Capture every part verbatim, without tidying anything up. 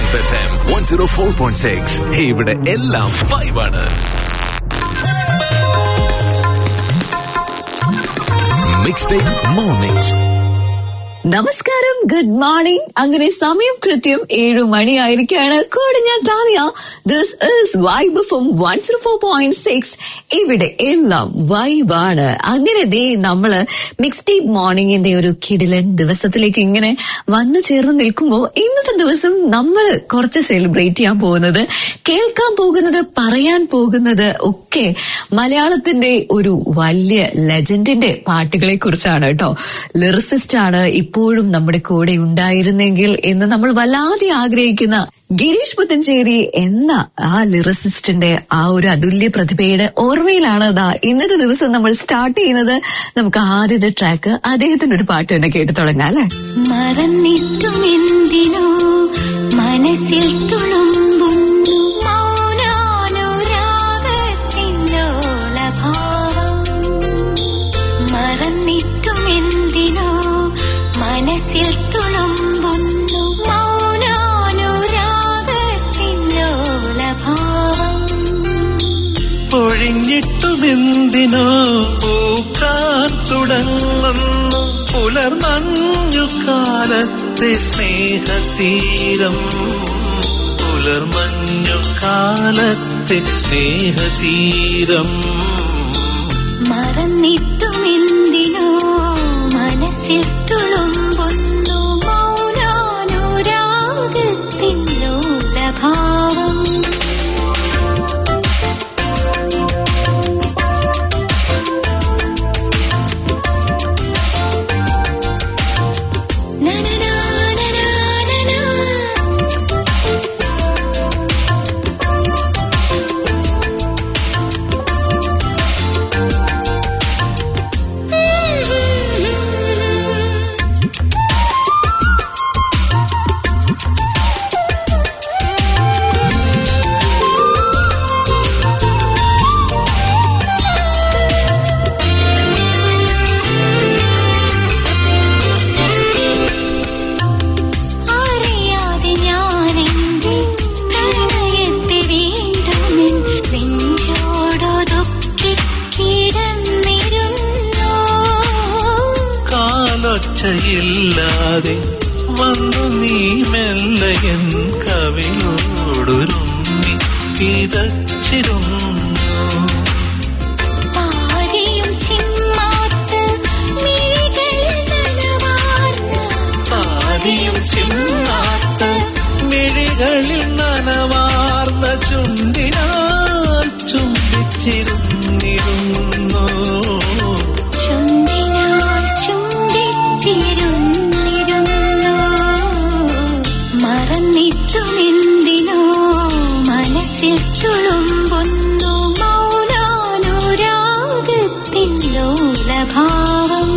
F M one oh four point six. ഇവിടെ എല്ലാം വൈബാണ്. Mixtape Mornings. നമസ്കാരം, ഗുഡ് മോർണിംഗ്. അങ്ങനെ സമയം കൃത്യം ഏഴു മണിയായിരിക്കാണ്. കൂടെ ഞാൻ Tanya. This is vibe from one oh four point six. ഇവിടെ എല്ലാം വൈബാണ്. അങ്ങനെ ദേ നമ്മള് മിക്സ്റ്റേപ്പ് മോർണിംഗിന്റെ ഒരു കിടിലൻ ദിവസത്തിലേക്ക് ഇങ്ങനെ വന്നു ചേർന്ന് നിൽക്കുമ്പോ ഇന്നത്തെ ദിവസം നമ്മള് കുറച്ച് സെലിബ്രേറ്റ് ചെയ്യാൻ പോകുന്നത്, കേൾക്കാൻ പോകുന്നത്, പറയാൻ പോകുന്നത് ഒക്കെ മലയാളത്തിന്റെ ഒരു വലിയ ലെജൻഡിന്റെ പാട്ടുകളെ കുറിച്ചാണ് കേട്ടോ. ലിറിസിസ്റ്റ് ആണ്, ഇപ്പോഴും നമ്മുടെ കൂടെ ഉണ്ടായിരുന്നെങ്കിൽ എന്ന് നമ്മൾ വല്ലാതെ ആഗ്രഹിക്കുന്ന ഗിരീഷ് പുത്തഞ്ചേരി എന്ന ആ ലിറിസിസ്റ്റിന്റെ ആ ഒരു അതുല്യ പ്രതിഭയുടെ ഓർമ്മയിലാണ് ദാ ഇന്നത്തെ ദിവസം നമ്മൾ സ്റ്റാർട്ട് ചെയ്യുന്നത്. നമുക്ക് ആദ്യത്തെ ട്രാക്ക് അദ്ദേഹത്തിന്റെ ഒരു പാട്ട് തന്നെ കേട്ടു തുടങ്ങാം അല്ലെ. മറന്നിട്ടും എന്തിനോ മനസ്സിൽ തുളുമ്പുന്നു മൗനാനുരാഗത്തിലോലഭാവം. മറന്നിട്ടും എന്തിനോ മനസ്സിൽ തുളുമ്പുന്നു മൗനാനുരാഗത്തിലോലഭാവം. പൊഴിഞ്ഞിട്ടുമെന്തിനോ പൂക്കാൻ തുടങ്ങുന്നു പുലർമഞ്ഞുകാലത്തെ സ്നേഹതീരം. പുലർമഞ്ഞുകാലത്തെ സ്നേഹതീരം. മറന്നിട്ടുമെന്തിനോ മനസ്സിൽ തുളുമ്പുന്നു മൗനാനുരാഗത്തിലോലഭാവം. ില്ലാതെ വന്നു നീ മെല്ലയൻ കവിയോടൊരുമ്മി കിതച്ചിരുന്നു. പാതിയും ചിമ്മാത്ത് മിഴികളിൽ നനവാർന്ന പാതിയും ചിമ്മാത്ത് മിഴികളിൽ നനവാർന്ന ചുണ്ടിനാൽ ചുംബിച്ചിരുന്നിരുന്നു. മറന്നിട്ടുമെന്തിനോ മനസ്സിൽ തുളുമ്പുന്നു മൗനാനുരാഗത്തിലോലഭാവം.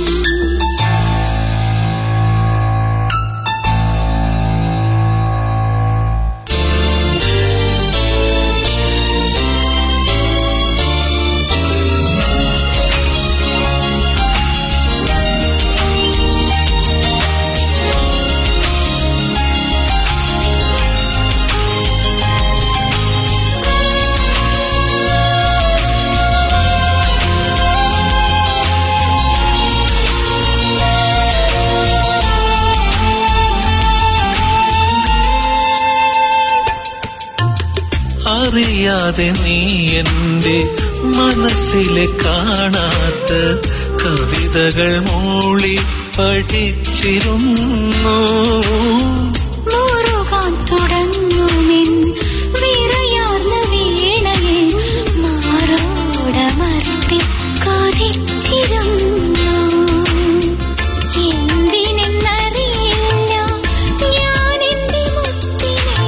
അറിയാതെ നീ എന്റെ മനസ്സിലെ കാണാത്ത കവിതകൾ മൂളി പഠിച്ചിരുന്നു. മുറുകാൻ തുടങ്ങുമെൻ വിറയാർന്ന വീണയെ മാറോടമർത്തി കൊതിച്ചിരുന്നു. എന്തിനെന്നറിയില്ല ഞാൻ എന്റെ മുത്തിനെ,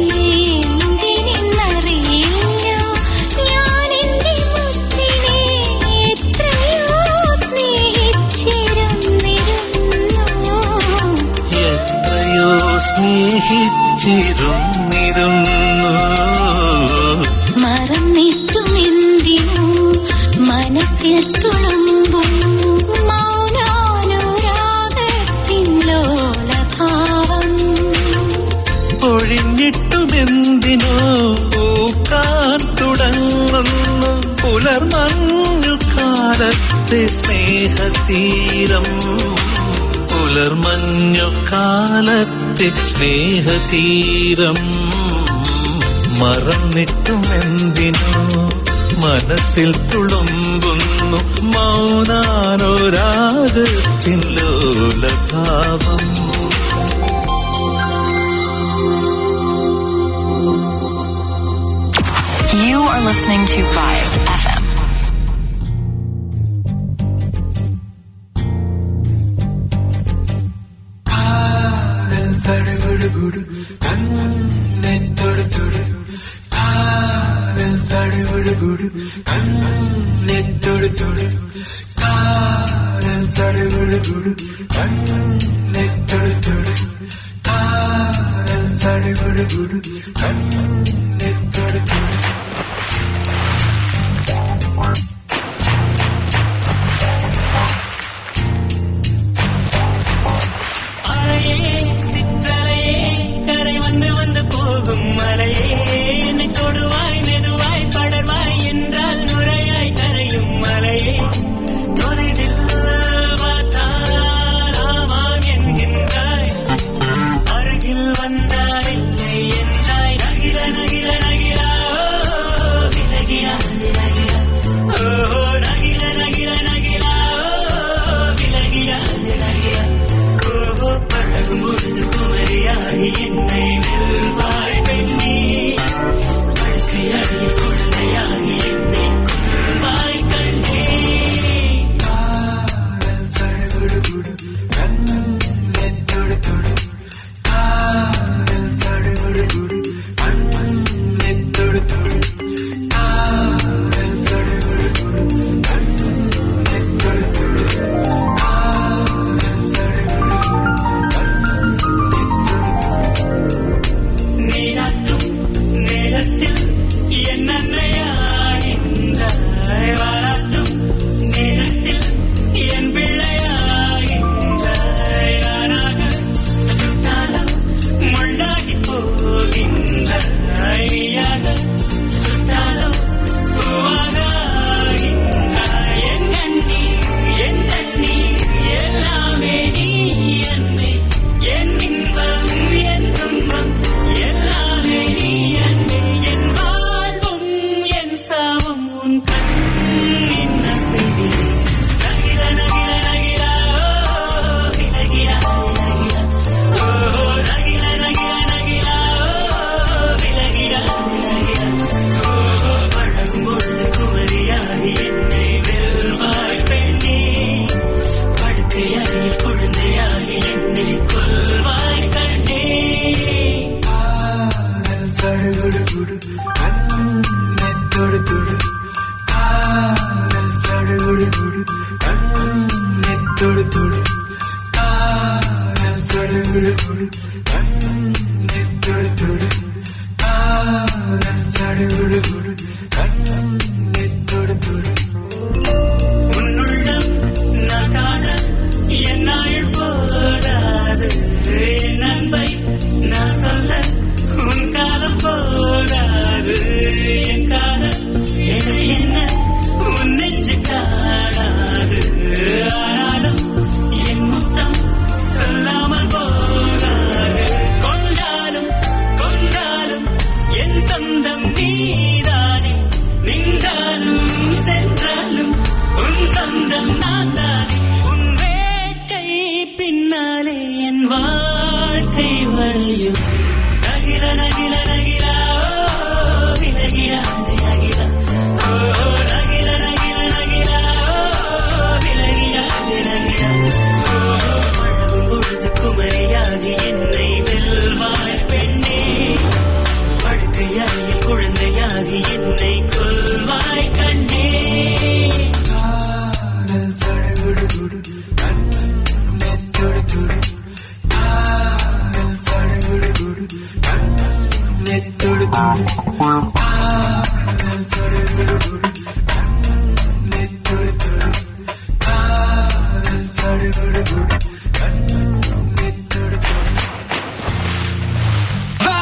എന്തിനെന്നറിയില്ല ഞാൻ എന്റെ മുത്തിനെ എത്രയോ സ്നേഹിച്ചിരുന്നിരുന്നു. എത്രയോ സ്നേഹിച്ചിരുന്നിരുന്നു. മറന്നിട്ടുമെന്തിനോ മനസ്സിൽ തുളുമ്പുന്നു മൗനാനുരാഗത്തിലോലഭാവം. പൊഴിഞ്ഞ എന്തിനോ പൂക്കാൻ തുടങ്ങുന്നു പുലർമഞ്ഞു കാലത്തെ സ്നേഹതീരം പുലർമഞ്ഞു കാലത്തെ സ്നേഹതീരം മറന്നിട്ടും എന്തിനോ മനസ്സിൽ തുളുമ്പുന്നു മൗനാനോരാഗത്തിൻ ലോലഭാവം. You are listening to Vibe F M.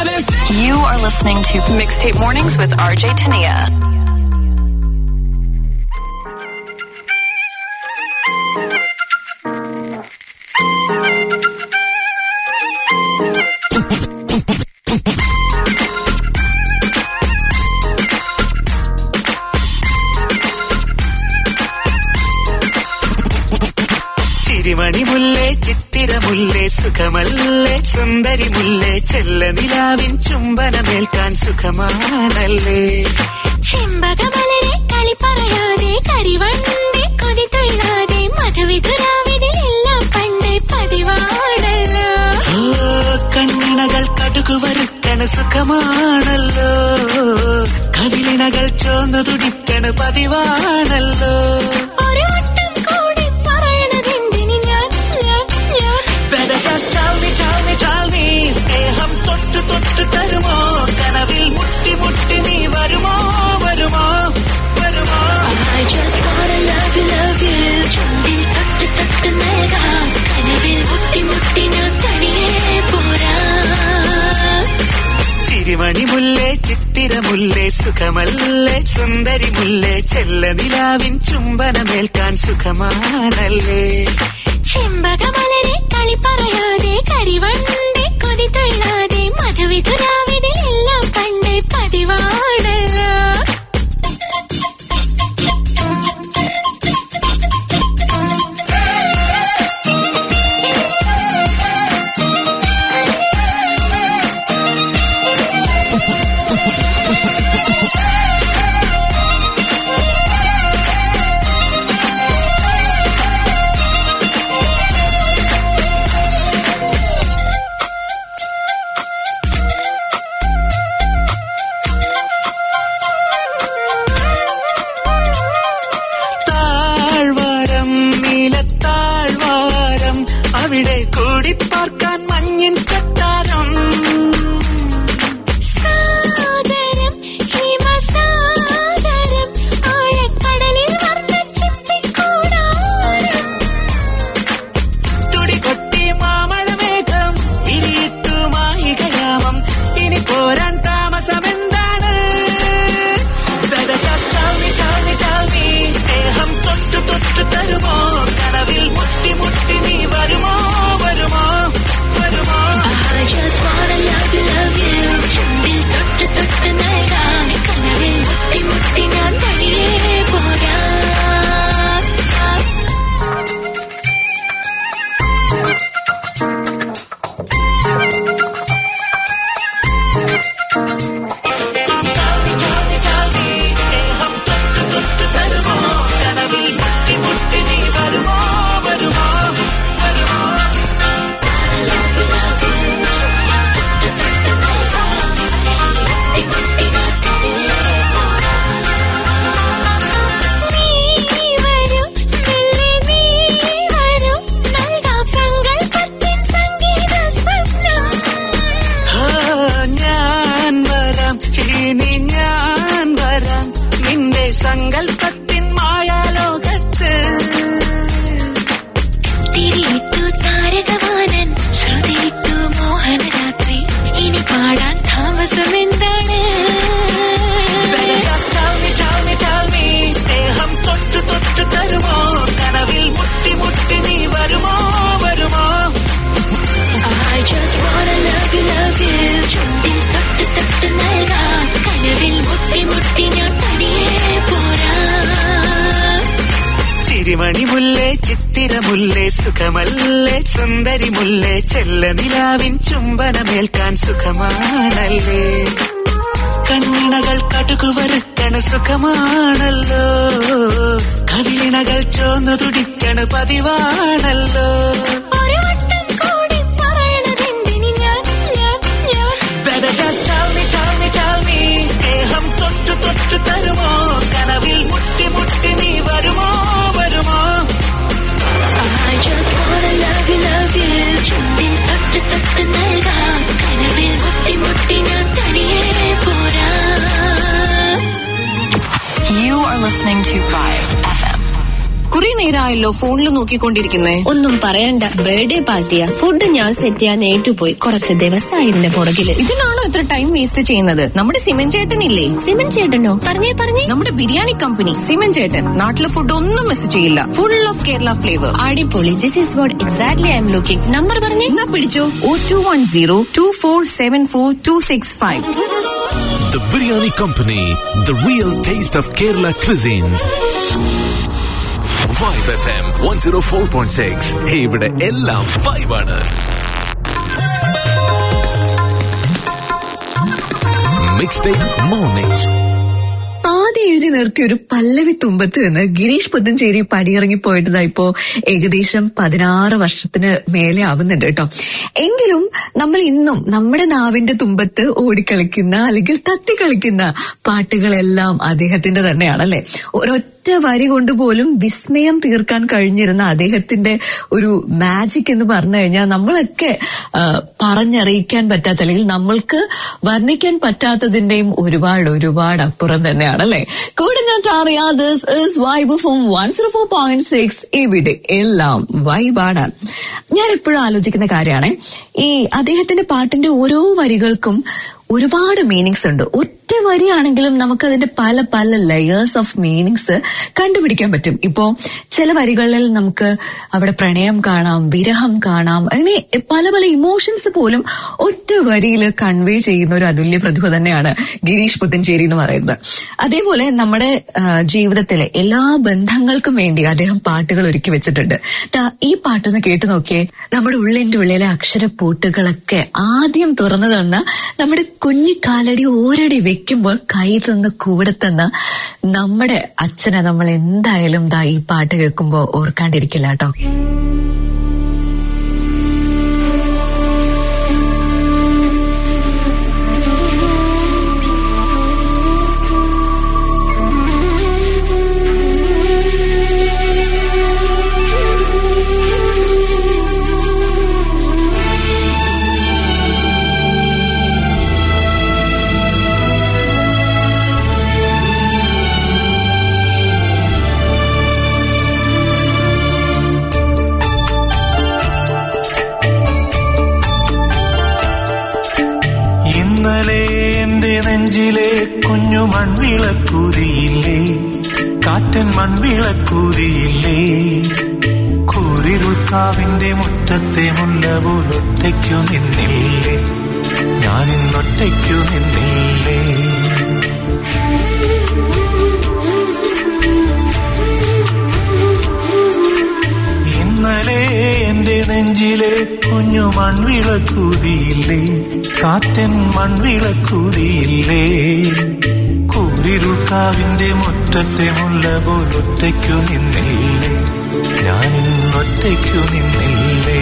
You are listening to Mixtape Mornings with R J Tania. ചിരിമണിമുല്ലേ ചിത്തിരമുല്ലേ സുഖമല്ലേ സുന്ദരി മുല്ലേ ചെല്ല നിലാവിൻ ചുംബനമേൽക്കാൻ സുഖമാണല്ലേ ചെമ്പകമലരെ കളി പറയാതെ കരിവണ്ടി കൊതി തൊഴിലാതെ മധുവിധുരാവിതിലെല്ലാം പണ്ടേ പതിവാണല്ലോ കണ്ണിണകൾ കടുകു വറുക്കണ സുഖമാണല്ലോ കവിളിണകൾ ചോന്നു തുടിക്കണ പതിവാണല്ലോ ഒരു വട്ടം കൂടി പറയണതെന്തിന് ഞാൻ Better just tell me, tell me, tell me സ്നേഹം തൊട്ട് തൊട്ട് തരുമോ കനവിൽ മുട്ടി മുട്ടി നീ വരുമോ വരുമോ വരുമോ I just wanna love you, love you ചുണ്ടിൽ തൊട്ട് തൊട്ട് നൽകാം കനവിൽ മുട്ടി മുട്ടി ഞാൻ തനിയെ പോരാ ചിരിമണിമുല്ലേ ചിത്തിരമുല്ലേ സുഖമല്ലേ സുന്ദരി മുല്ലേ ചെല്ല നിലാവിൻ ചുംബനമേൽക്കാൻ സുഖമാണല്ലേ ചെമ്പകമലരെ കളി പറയാതെ കരിവണ്ടി കൊതി തൊഴിലാതെ മധുവിധുരാവിതിലെല്ലാം പണ്ടേ പതിവാണല്ലോ അവിടെ കൂടിപ്പാർക്കാൻ മഞ്ഞിൻ കൊട്ടാരം സാഗരം ഹിമസാഗരം ആഴക്കടലിൽ വർണ്ണച്ചിപ്പിക്കൂടാരം തുടികൊട്ടി മാമഴമേഘം ഇരിയിട്ടു മായികയാമം ഇനി പോരാൻ താമസമെന്താണ് സ്നേഹം തൊട്ടു തൊട്ടു തരുമോ കനവിൽ മുട്ടി മുട്ടി നീ വരുമോ വരുമോ വരുമോ I just wanna love you, love you ചുണ്ടിൽ തൊട്ട് തൊട്ട് നൽകാം കനവിൽ മുട്ടി മുട്ടി ഞാൻ തനിയെ പോരാ സങ്കൽപ്പത്തിൻ മായാലോകത്ത് തിരിയിട്ടു താരകവാനൻ ശ്രുതിയിട്ടു മോഹനരാത്രി ഇനി പാടാൻ താമസമെന്താണ് സ്നേഹം തൊട്ടു തൊട്ടു തരുമോ കനവിൽ മുട്ടി മുട്ടി നീ വരുമോ വരുമോ I just wanna love you, love you ചുണ്ടിൽ തൊട്ട് തൊട്ട് നൽകാം കനവിൽ മുട്ടി മുട്ടി ഞാൻ തനിയെ പോരാ ചിരിമണിമുല്ലേ ചിത്തിരമുല്ലേ സുഖമല്ലേ സുന്ദരി മുല്ലേ ചെല്ല നിലാവിൻ ചുംബനമേൽക്കാൻ സുഖമാണല്ലേ കണ്ണിണകൾ കടുകു വറുക്കണ സുഖമാണല്ലോ കവിളിണകൾ ചോന്നു തുടിക്കണ പതിവാണല്ലോ ഒരു വട്ടം കൂടി പറയണതെന്തിന് ഞാൻ Better just tell me, tell me, tell me സ്നേഹം തൊട്ടു തൊട്ടു തരുമോ കനവിൽ മുട്ടി മുട്ടി നീ വരുമോ വരുമോ I just wanna love you, love you ചുണ്ടിൽ തൊട്ട് തൊട്ട് നൽകാം കനവിൽ മുട്ടി മുട്ടി ഞാൻ തനിയെ പോരാ You are listening to Vibe F M. കുറെ നേരം നേരമായല്ലോ ഫോണിൽ നോക്കിക്കൊണ്ടിരിക്കുന്നേ. ഒന്നും പറയണ്ട, ബർത്ത്ഡേ പാർട്ടിയാ. ഫുഡ് ഞാൻ സെറ്റ് ചെയ്യാൻ ഏറ്റുപോയി. കുറച്ച് ദിവസമായി ഇതിന്റെ പുറകില്. ഇതിനാണോ ഇത്ര ടൈം വേസ്റ്റ് ചെയ്യുന്നത്? നമ്മുടെ സിമൻ ചേട്ടനില്ലേ? സിമൻ ചേട്ടനോ? പറഞ്ഞേ പറഞ്ഞേ. നമ്മുടെ ബിരിയാണി കമ്പനി സിമൻ ചേട്ടൻ. നാട്ടിലെ ഫുഡ് ഒന്നും മിസ് ചെയ്യില്ല. Full of Kerala flavour. അടിപൊളി. This is what exactly I'm looking. Number പറഞ്ഞേ. എന്നാ പിടിച്ചോ. Oh two one zero two four seven four two six five. The Biryani Company, the real taste of Kerala cuisines. Vibe F M one oh four point six. ഇവിടെ എല്ലാം vibe ആണ്. Mixtape Mornings. ആദ്യം എഴുതി നിർത്തിയ ഒരു പല്ലവി തുമ്പത്ത് നിന്ന് ഗിരീഷ് പുത്തഞ്ചേരി പടിയിറങ്ങി പോയിട്ടതാ ഇപ്പോ ഏകദേശം പതിനാറ് വർഷത്തിന് മേലെ ആവുന്നുണ്ട് കേട്ടോ. എങ്കിലും നമ്മൾ ഇന്നും നമ്മുടെ നാവിന്റെ തുമ്പത്ത് ഓടിക്കളിക്കുന്ന അല്ലെങ്കിൽ തത്തി കളിക്കുന്ന പാട്ടുകളെല്ലാം അദ്ദേഹത്തിന്റെ തന്നെയാണല്ലേ. ഒരൊറ്റ വരി കൊണ്ട് പോലും വിസ്മയം തീർക്കാൻ കഴിഞ്ഞിരുന്ന അദ്ദേഹത്തിന്റെ ഒരു മാജിക് എന്ന് പറഞ്ഞു കഴിഞ്ഞാൽ നമ്മളൊക്കെ പറഞ്ഞറിയിക്കാൻ പറ്റാത്ത അല്ലെങ്കിൽ നമ്മൾക്ക് വർണ്ണിക്കാൻ പറ്റാത്തതിന്റെയും ഒരുപാട് ഒരുപാട് അപ്പുറം തന്നെയാണല്ലേ. കൂടഞ്ഞാട്ടറിയാ this is vibe from one zero four point six. ഇവിടെ എല്ലാം വൈബാണ്. ഞാൻ എപ്പോഴും ആലോചിക്കുന്ന കാര്യമാണ്, ഈ അദ്ദേഹത്തിന്റെ പാട്ടിന്റെ ഓരോ വരികൾക്കും ഒരുപാട് മീനിങ്സ് ഉണ്ട്. ഒറ്റ വരിയാണെങ്കിലും നമുക്ക് അതിന്റെ പല പല ലെയേഴ്സ് ഓഫ് മീനിങ്സ് കണ്ടുപിടിക്കാൻ പറ്റും. ഇപ്പോ ചില വരികളിൽ നമുക്ക് അവിടെ പ്രണയം കാണാം, വിരഹം കാണാം, അങ്ങനെ പല പല ഇമോഷൻസ് പോലും ഒറ്റ വരിയിൽ കൺവേ ചെയ്യുന്ന ഒരു അതുല്യ പ്രതിഭ തന്നെയാണ് ഗിരീഷ് പുത്തഞ്ചേരി എന്ന് പറയുന്നത്. അതേപോലെ നമ്മുടെ ജീവിതത്തിലെ എല്ലാ ബന്ധങ്ങൾക്കും വേണ്ടി അദ്ദേഹം പാട്ടുകൾ ഒരുക്കി വെച്ചിട്ടുണ്ട്. ഈ പാട്ടൊന്ന് കേട്ടു നോക്കിയേ. നമ്മുടെ ഉള്ളിന്റെ ഉള്ളിലെ അക്ഷരപ്പൂട്ടുകളൊക്കെ ആദ്യം തുറന്നു തന്ന, നമ്മുടെ കുഞ്ഞിക്കാലടി ഓരടി വെക്കുമ്പോൾ കൈ തന്ന് കൂടെ തന്ന നമ്മുടെ അച്ഛനെ നമ്മൾ എന്തായാലും ദാ ഈ പാട്ട് കേൾക്കുമ്പോ ഓർക്കാണ്ടിരിക്കില്ല കേട്ടോ. നെഞ്ചിലെ കുഞ്ഞു മൺവിളക്കൂതിയില്ലേ, കാറ്റൻ മൺവിളക്കൂതിയില്ലേ, കൂരിരുൾക്കാവിന്റെ മുറ്റത്തെ മുല്ല പോലൊറ്റയ്ക്കു നിന്നില്ലേ, ഞാനിന്നൊറ്റയ്ക്കു നിന്നില്ലേ. ഇന്നലെ എന്റെ നെഞ്ചിലെ കുഞ്ഞു മൺവിളക്കൂതിയില്ലേ, കാറ്റൻ മൺവിളക്കൂതിയില്ലേ, കൂരിരുൾക്കാവിന്റെ മുറ്റത്തെ മുല്ല പോലൊറ്റയ്ക്കു നിന്നില്ലേ, ഞാനിന്നൊറ്റയ്ക്കു നിന്നില്ലേ.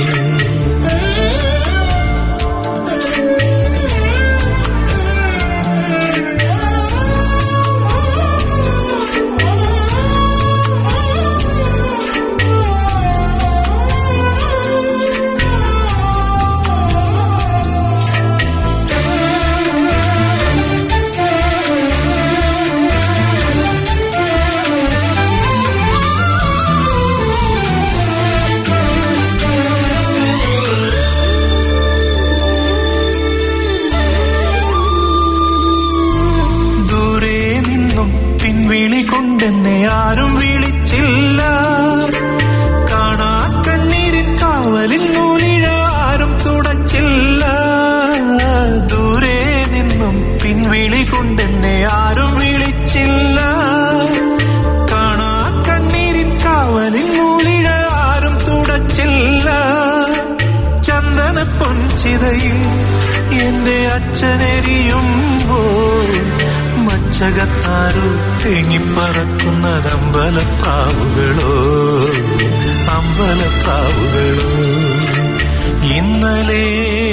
കൊണ്ടെന്നെ ആരും വിളിച്ചില്ല, കാണാ കണ്ണീരിൻ കാവലിൻ നൂലിഴ ആരും തുടച്ചില്ല. ദൂരെ നിന്നും പിൻവിളി കൊണ്ടെന്നെ ആരും വിളിച്ചില്ല, കാണാ കണ്ണീരിൻ കാവലിൻ നൂലിഴ ആരും തുടച്ചില്ല. ചന്ദന പൊൻചിതയിൽ എന്റെ അച്ഛനെരിയുമ്പോൾ മച്ചകത്താരോ തേങ്ങിപ്പറക്കുന്നത് അമ്പലപ്രാവുകളോ, അമ്പലപ്രാവുകളോ. ഇന്നലെ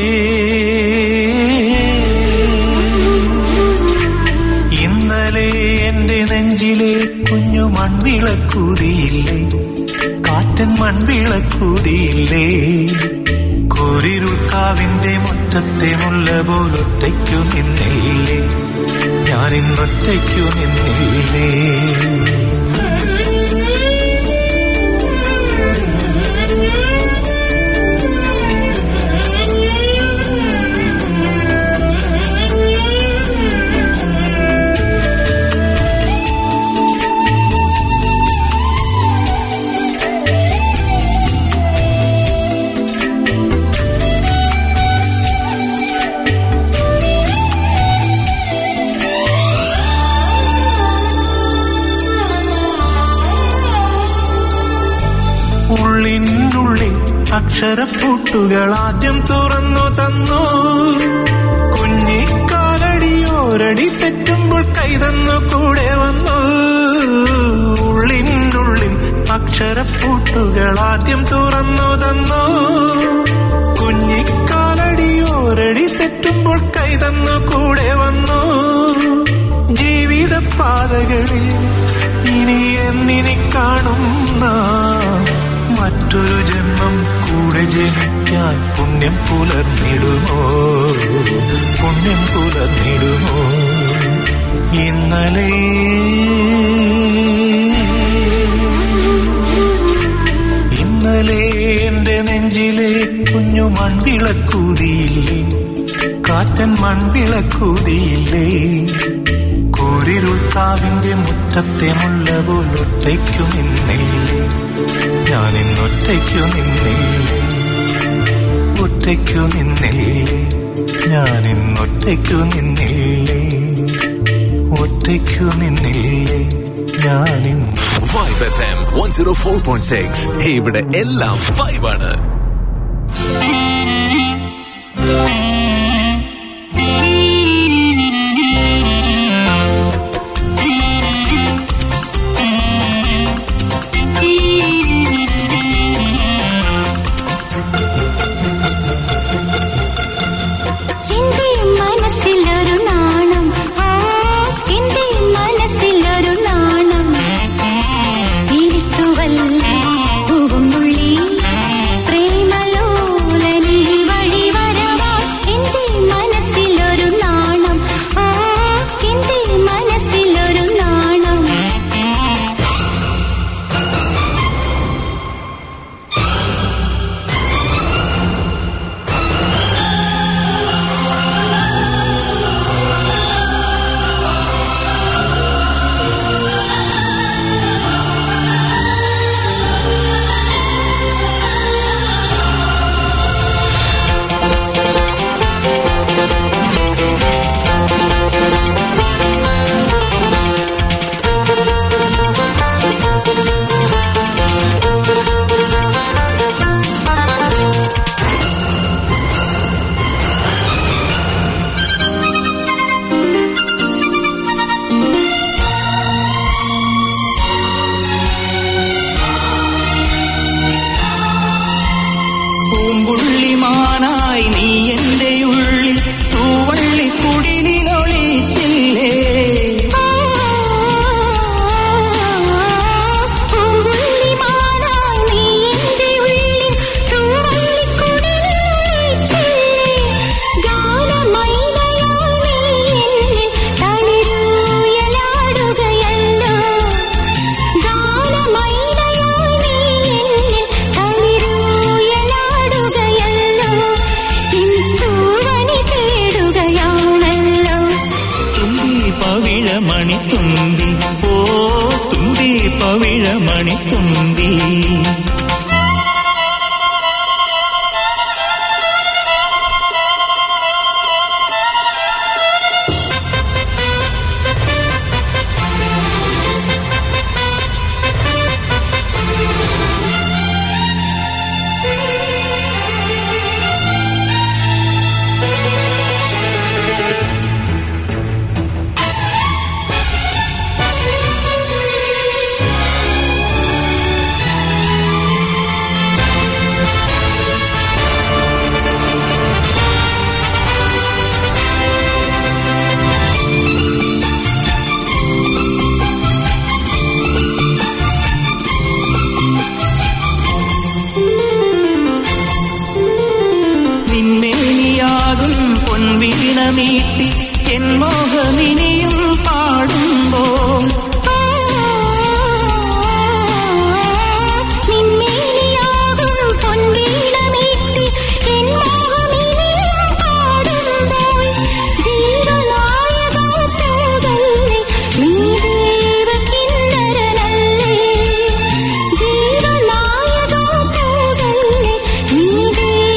ഇന്നലെ എന്റെ നെഞ്ചിലെ കുഞ്ഞു മൺവിളക്കൂതിയില്ലേ, കാറ്റൻ മൺവിളക്കൂതിയില്ലേ, കൂരിരുൾക്കാവിന്റെ മുറ്റത്തെ മുല്ല പോലൊറ്റയ്ക്കു നിന്നില്ലേ, ഞാനിന്നൊറ്റയ്ക്കു നിന്നില്ലേ. അക്ഷരപ്പൂട്ടുകൾ ആദ്യം തുറന്നു തന്നു. കുഞ്ഞിക്കാലടിയോരടി തെറ്റുമ്പോൾ കൈതന്നു കൂടെ വന്നു. ഉള്ളിനുള്ളിൽ അക്ഷരപ്പൂട്ടുകൾ ആദ്യം തുറന്നു തന്നു. കുഞ്ഞിക്കാലടിയോരടി തെറ്റുമ്പോൾ കൈതന്നു കൂടെ വന്നു. ജീവിത പാതകളിൽ ഇനി എന്നിനി കാണുന്ന മറ്റൊരു ജന്മം കൂടെ ജനിക്കാൻ പുണ്യം പുലർന്നിടുമോ, പുണ്യം പുലർന്നിടുമോ. ഇന്നലെ ഇന്നലെ എന്റെ നെഞ്ചിലെ കുഞ്ഞു മൺവിളക്കൂതിയില്ലേ, കാറ്റൻ മൺവിളക്കൂതിയില്ലേ. കൂരിരുൾ കാവിന്റെ മുറ്റത്തെ മുല്ല പോലൊറ്റയ്ക്കു നിന്നില്ലേ, ഞാനിന്നൊറ്റയ്ക്കു നിന്നില്ലേ, ഒറ്റയ്ക്കു നിന്നില്ലേ, ഞാനിന്നൊറ്റയ്ക്കു നിന്നില്ലേ, ഒറ്റയ്ക്കു നിന്നില്ലേ, ഞാനിന്ന്. Vibe F M one oh four point six. ഇവിടെ എല്ലാം വൈബാണ്. മീട്ടി എൻ മോഹമിനിയും പാടുമ്പോൾ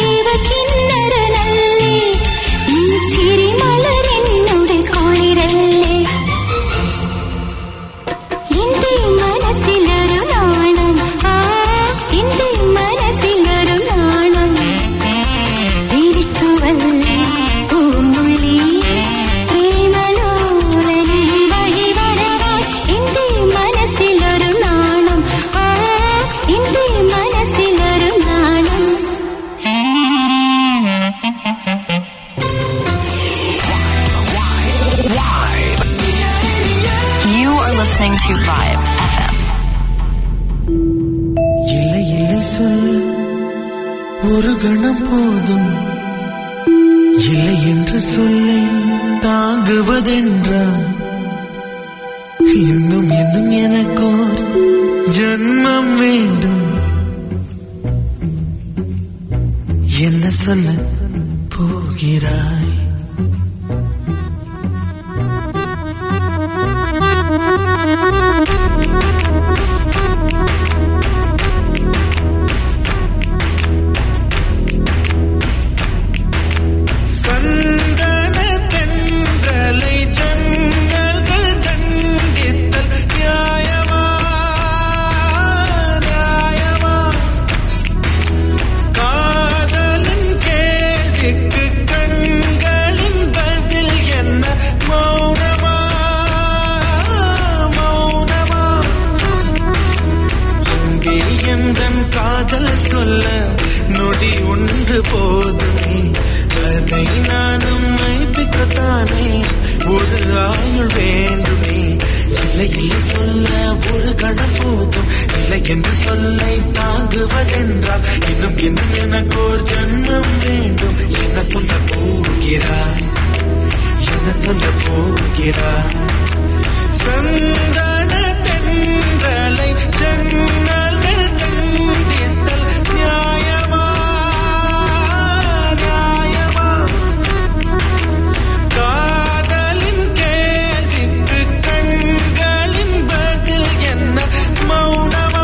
ചിരിമലരെന്നുടെ കുളിരല്ല listening to Vibe F M. இல்லை இல்லை சொல்ல ஒரு கணம் போதும், இல்லை என்று சொல்லை தாங்குவதென்றா, இன்னும் இன்னும் எனக்கோர் ஜன்மம் வேண்டும். என்ன சொல்ல போகிறாய்? சந்தன தென்றலை ஜன்னல்கள் தண்டித்தல் நியாயமா நியாயமா? காதலின் கேள்விக்கு கண்களின் பதில் என்ன? மௌனமா மௌனமா? அங்கே எந்தன் காதல் சொல்ல நொடி ஒன்று போதுமே, அதை நானும் மைப்பிக்கத்தானே ஒரு ஆயுள் வேண்டுமே. இல்லை இல்லை சொல்ல ஒரு கணம் போதும், இல்லை என்று சொல்லை தாங்குவதென்றால், இன்னும் இன்னும் எனக்கு ஒரு ஜன்மம் வேண்டும். என்ன சொல்ல போகிறாய்? என்ன சொல்ல போகிறாய்? சந்தன தென்றலை ஜன்னல்கள் தண்டித்தல் நியாயமா நியாயமா? காதலின் கேள்விக்கு கண்களின் பதில் என்ன? மௌனமா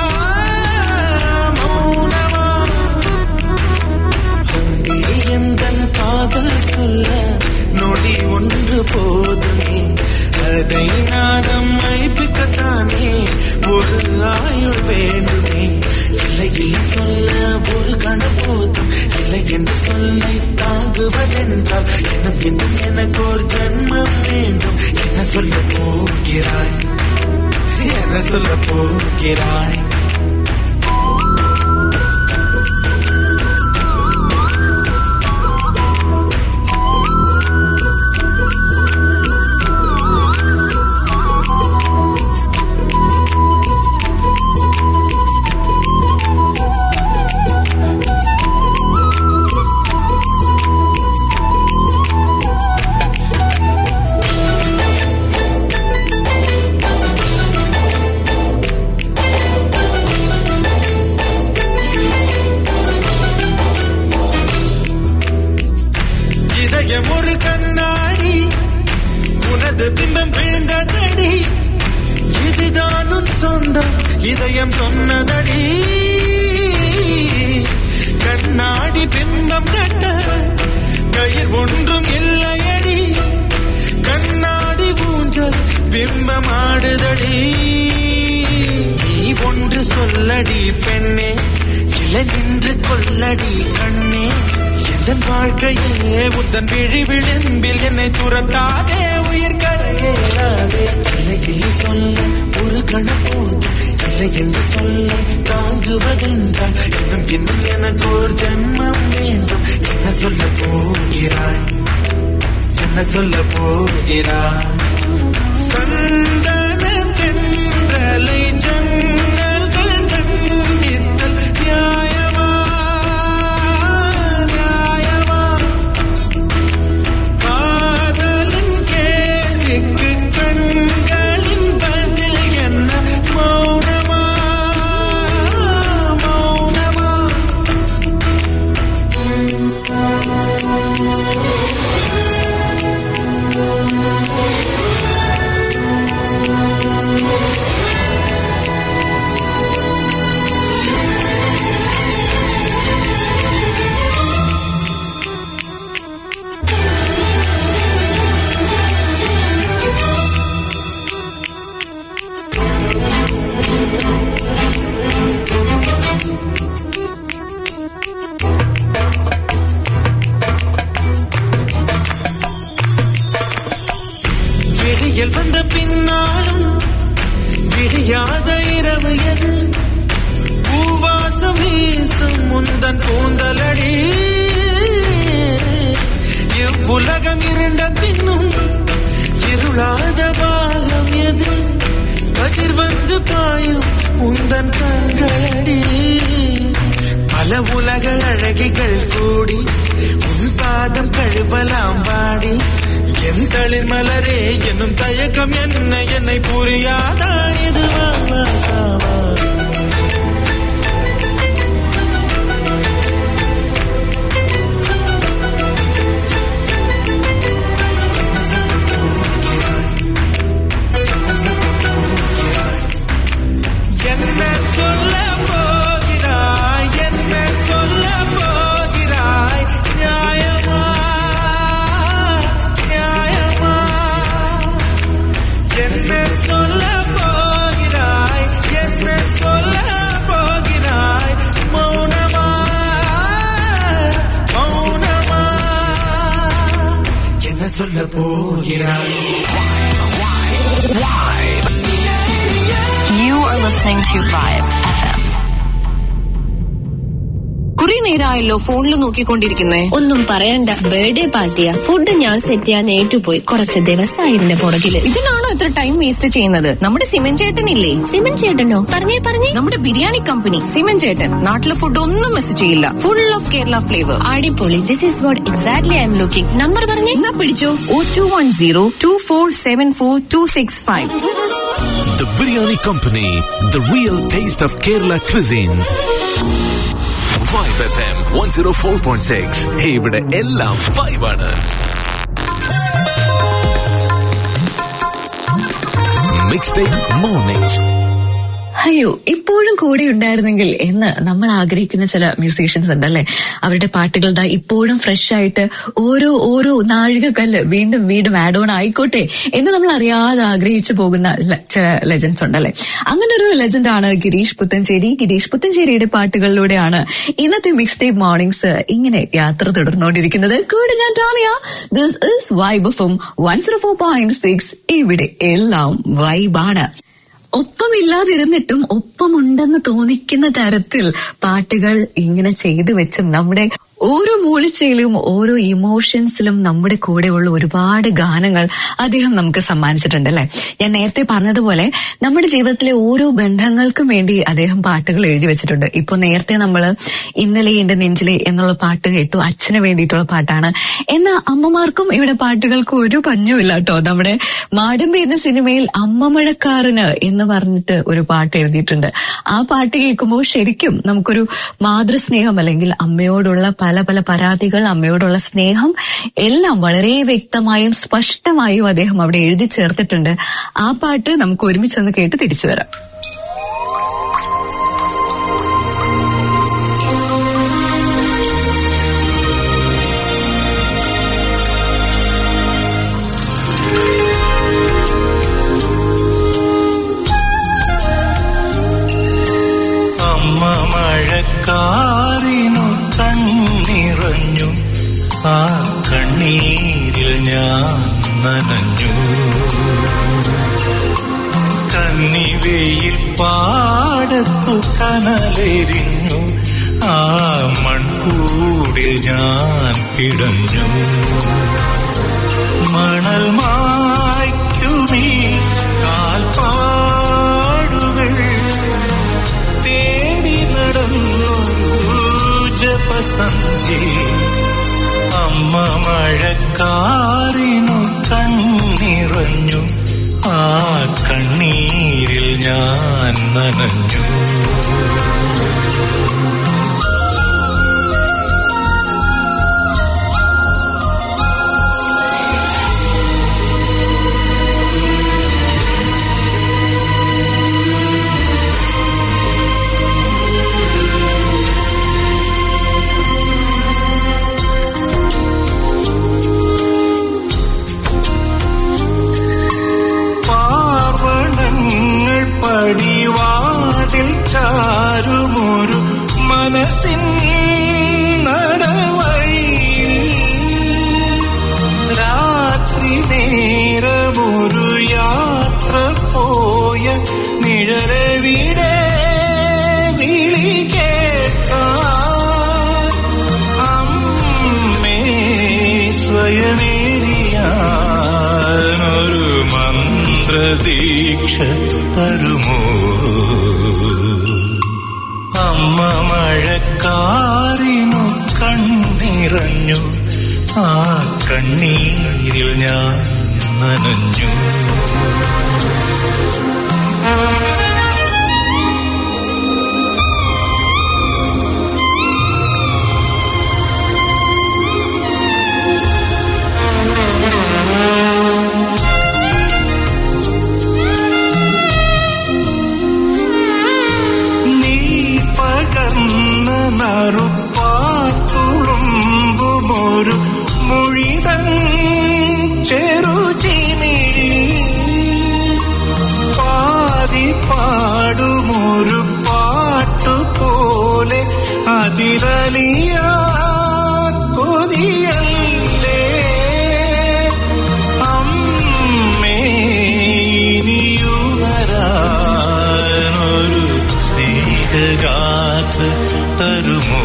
மௌனமா? அங்கே எந்தன் காதல் சொல்ல நொடி ஒன்று போதுமே, அதை நானும் மைப்பிக்கத்தானே ஒரு ஆயுள் வேண்டுமே. இல்லை இல்லை சொல்ல ஒரு கணம் போதும், இல்லை என்று சொல்லை தாங்குவதென்றால், இன்னும் இன்னும் எனக்கு ஒரு ஜன்மம் வேண்டும். என்ன சொல்ல போகிறாய்? என்ன சொல்ல போகிறாய்? ஒரு கண்ணாடி உனது பிம்பம் விழுந்ததடி, இதுதான் உன் சொந்தம் இதயம் சொன்னதடி. கண்ணாடி பிம்பம் கட்ட கயிர் ஒன்றும் இல்லையடி, கண்ணாடி ஊஞ்சல் பிம்பம் ஆடுதடி. நீ ஒன்று சொல்லடி பெண்ணே, இலை நின்று கொல்லடி கண்ணே. என் வாழ்க்கையே உந்தன் விழி விளிம்பில் என்னை துரத்தாதே, உயிர் கரையேறாதே. இல்லை இல்லை சொல்ல ஒரு கணம் போதும், இல்லை என்று சொல்ல தாங்குவதென்றால், இன்னும் இன்னும் எனக்கு ஒரு ஜன்மம் வேண்டும். என்ன சொல்ல போகிறாய்? என்ன சொல்ல போகிறாய்? சந்தன தென்றலை ஜன்னல்கள் தண்டித்தல் நியாயமா நியாயமா? காதலின் கேள்விக்கு கண்களின் பதில் என்ன? மௌனமா மௌனமா? விடியல் வந்த பின்னாலும் விடியாத இரவு எது? பூவாசம் வீசும் முந்தன் பூந்தலடி, உலகம் இருண்ட பின்னும் இருளாத பாகம் எது? கதிர் வந்து பாயும் உந்தன் கண்களடி. பல உலக அழகிகள் கூடி உன் பாதம் கழுவலாம் பாடி. என் தளிர் மலரே என்னும் தயக்கம் என்ன என்னை புரியாதா? இது வாசாவா என்ன சொல்ல போகிறாய்? என்ன சொல்ல போகிறாய்? நியாயமா நியாயமா? என்ன சொல்ல போகிறாய்? என்ன சொல்ல போகிறாய்? மௌனமா மௌனமா? என்ன சொல்ல போகிறாய்? You are listening to Vibe F M. കുറെ നേരമായല്ലോ ഫോണിൽ നോക്കിക്കൊണ്ടിരിക്കുന്നേ. ഒന്നും പറയണ്ട, ബർത്ത്ഡേ പാർട്ടിയാ. ഫുഡ് ഞാൻ സെറ്റ് ചെയ്യാൻ ഏറ്റുപോയി. കുറച്ച് ദിവസമായി ഇതിന്റെ പുറകില്. ഇതിനാണോ ഇത്ര ടൈം വേസ്റ്റ് ചെയ്യുന്നത്? നമ്മുടെ സിമൻ ചേട്ടനില്ലേ? സിമൻ ചേട്ടനോ? പറഞ്ഞേ പറഞ്ഞേ. നമ്മുടെ ബിരിയാണി കമ്പനി സിമൻ ചേട്ടൻ നാട്ടിലെ ഫുഡ് ഒന്നും മിസ് ചെയ്യില്ല. Full of Kerala flavour. അടിപൊളി. This is what exactly I'm looking. Number പറഞ്ഞേ. എന്നാ പിടിച്ചോ. Oh two one zero two four seven four two six five. The Biryani Company, the real taste of Kerala cuisines. Vibe F M one oh four point six. Hey, ഇവിടെ എല്ലാം vibe ആണ്. Mixtape Mornings. അയ്യോ, ഇപ്പോഴും കൂടെ ഉണ്ടായിരുന്നെങ്കിൽ എന്ന് നമ്മൾ ആഗ്രഹിക്കുന്ന ചില മ്യൂസീഷ്യൻസ് ഉണ്ടല്ലേ. അവരുടെ പാട്ടുകൾ ദാ ഇപ്പോഴും ഫ്രഷ് ആയിട്ട് ഓരോ ഓരോ നാഴികക്കല്ല് വീണ്ടും വീണ്ടും ആഡ് ഓൺ ആയിക്കോട്ടെ എന്ന് നമ്മൾ അറിയാതെ ആഗ്രഹിച്ചു പോകുന്ന ചില ലെജൻഡ്സ് ഉണ്ടല്ലേ. അങ്ങനെ ഒരു ലെജൻഡാണ് ഗിരീഷ് പുത്തഞ്ചേരി. ഗിരീഷ് പുത്തഞ്ചേരിയുടെ പാട്ടുകളിലൂടെയാണ് ഇന്നത്തെ മിക്സ് ടൈപ്പ് മോർണിംഗ്സ് ഇങ്ങനെ യാത്ര തുടർന്നുകൊണ്ടിരിക്കുന്നത്. കൂടെ ഞാൻ Tanya. This is vibe F M one oh four point six. ഇവിടെ എല്ലാം വൈബാണ്. ഒപ്പമില്ലാതിരുന്നിട്ടും ഒപ്പമുണ്ടെന്ന് തോന്നിക്കുന്ന തരത്തിൽ പാട്ടുകൾ ഇങ്ങനെ ചെയ്തു വെച്ചും നമ്മുടെ ഓരോ മൂളിച്ചയിലും ഓരോ ഇമോഷൻസിലും നമ്മുടെ കൂടെയുള്ള ഒരുപാട് ഗാനങ്ങൾ അദ്ദേഹം നമുക്ക് സമ്മാനിച്ചിട്ടുണ്ട് അല്ലെ. ഞാൻ നേരത്തെ പറഞ്ഞതുപോലെ നമ്മുടെ ജീവിതത്തിലെ ഓരോ ബന്ധങ്ങൾക്കും വേണ്ടി അദ്ദേഹം പാട്ടുകൾ എഴുതി വെച്ചിട്ടുണ്ട്. ഇപ്പൊ നേരത്തെ നമ്മള് ഇന്നലെ എന്റെ നെഞ്ചിലെ എന്നുള്ള പാട്ട് കേട്ടു, അച്ഛന് വേണ്ടിയിട്ടുള്ള പാട്ടാണ്. എന്നാൽ അമ്മമാർക്കും ഇവിടെ പാട്ടുകൾക്ക് ഒരു പഞ്ഞുമില്ല കേട്ടോ. നമ്മുടെ മാടമ്പി എന്ന സിനിമയിൽ അമ്മമഴക്കാരന് എന്ന് പറഞ്ഞിട്ട് ഒരു പാട്ട് എഴുതിയിട്ടുണ്ട്. ആ പാട്ട് കേൾക്കുമ്പോൾ ശരിക്കും നമുക്കൊരു മാതൃസ്നേഹം അല്ലെങ്കിൽ അമ്മയോടുള്ള പല പല പരാതികൾ, അമ്മയോടുള്ള സ്നേഹം എല്ലാം വളരെ വ്യക്തമായും സ്പഷ്ടമായും അദ്ദേഹം അവിടെ എഴുതി ചേർത്തിട്ടുണ്ട്. ആ പാട്ട് നമുക്ക് ഒരുമിച്ചൊന്ന് കേട്ട് തിരിച്ചു വരാം. അമ്മ മഴക്കാറിനു കണ്ണിറഞ്ഞു, ആ കണ്ണീരിൽ ഞാൻ നനഞ്ഞു. കന്നിവെയിൽ പാടത്തു കനലെരിഞ്ഞു, ആ മൺകൂടിൽ ഞാൻ പിടഞ്ഞു. മണൽ മായ്ക്കുമീ കാൽപ്പാടുകൾ തേടി നടന്നു ജപസന്ധി. അമ്മ മഴക്കാറിനു കണ്ണിറഞ്ഞു, ആ കണ്ണീരിൽ ഞാൻ നനഞ്ഞു. പടിവാതിൽ ചാരുമൊരു മനസ്സിൻ നടവഴിയിൽ രാത്രി നേരമൊരു യാത്ര പോയ നിഴലവിടെ വിളി കേൾക്കാൻ അമ്മേ സ്വയം പ്രതീക്ഷ തരുമോ? അമ്മ മഴക്കാറിനു കണ്ണിറഞ്ഞു, ആ കണ്ണീരിൽ ഞാൻ നനഞ്ഞു. നറുപ്പാത്തുളുമ്പുമൊരു മൊഴിതൻ ചെറുചിമിഴി, പാതി പാടുമൊരു പാട്ടുപോലെ അതിരലിയാ കൊതിയല്ലേ അമ്മേ, ഇനിയുണരാനൊരു സ്നേഹഗാഥ തരുമോ?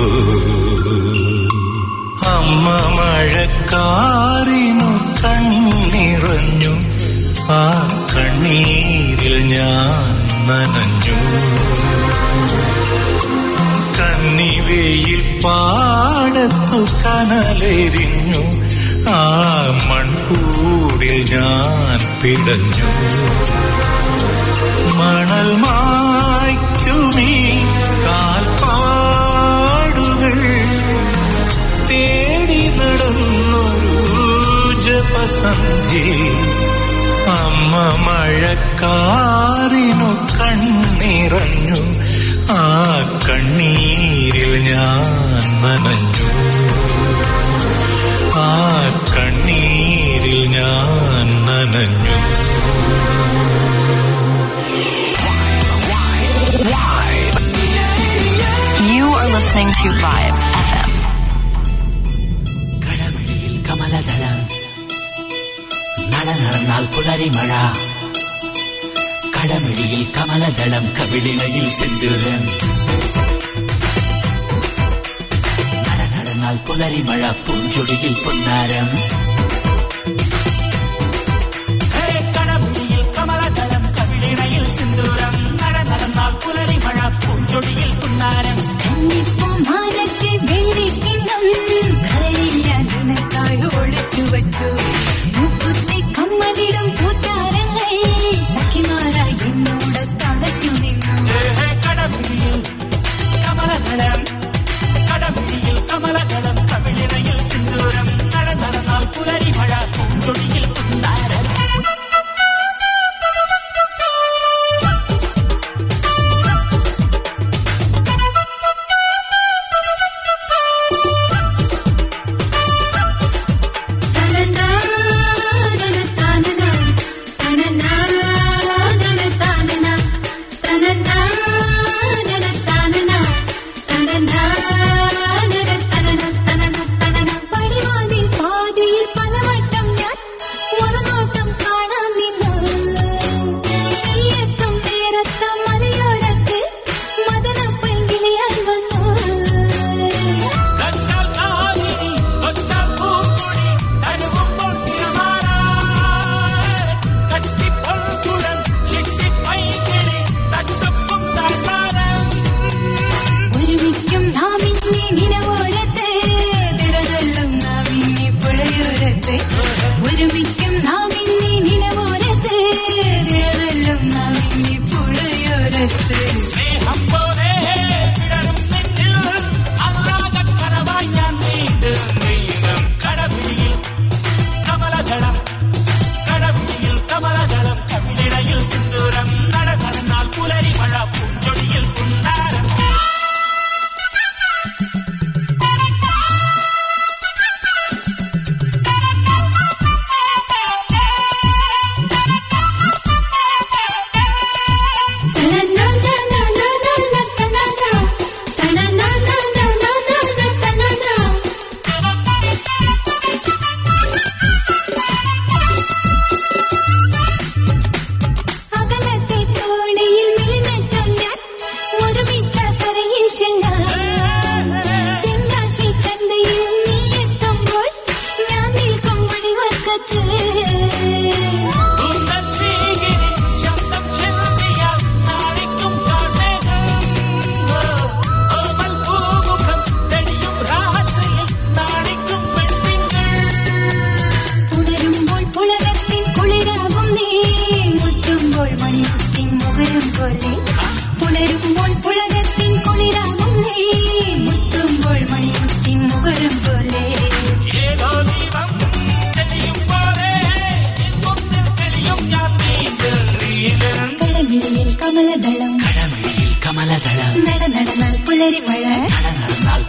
അമ്മ മഴക്കാറിനു കണ്ണിറഞ്ഞു, ആ കണ്ണീരിൽ ഞാൻ നനഞ്ഞു. കന്നിവെയിൽ പാടത്തു കനലെരിഞ്ഞു, ആ മൺകൂടിൽ ഞാൻ പിടഞ്ഞു. മണൽ മായ്ക്കുമീ കാൽപ്പാടുകൾ തേടി നടന്നൊരു ജപസന്ധി. അമ്മ മഴക്കാറിനു കണ്ണിറഞ്ഞു, ആ കണ്ണീരിൽ ഞാൻ നനഞ്ഞു. ആ കണ്ണീരിൽ ഞാൻ നനഞ്ഞു. You are listening to Vibe F M. കടമഴിയിൽ കമലദളം, നട നടന്നാൽ പുലരിമഴ. കടമഴിയിൽ കമലദളം, കവിളിണയിൽ സിന്ദൂരം. നട നടന്നാൽ പുലരിമഴ, പൂഞ്ചൊടിയിൽ പൊന്നാരം. കടമഴിയിൽ കമലദളം, കവിളിണയിൽ സിന്ദൂരം. നട നടന്നാൽ പുലരിമഴ, പൂഞ്ചൊടിയിൽ പൊന്നാരം. മാനത്തെ വെള്ളിക്കിണ്ണം കരളില്ല നിനക്കായി ഒളിച്ചു വച്ചു. മുക്കുത്തി കമ്മലിടും കൂട്ടാരങ്ങൾ സഖിമാരായി എന്നോട് തളയ്ക്കു നിന്നു. കടമഴിയിൽ കമലദളം, കടമഴിയിൽ കമലദളം, കവിളിണയിൽ സിന്ദൂരം. നട നടന്നാൽ പുലരിമഴ, പൂഞ്ചൊടിയിൽ പൊന്നാരം.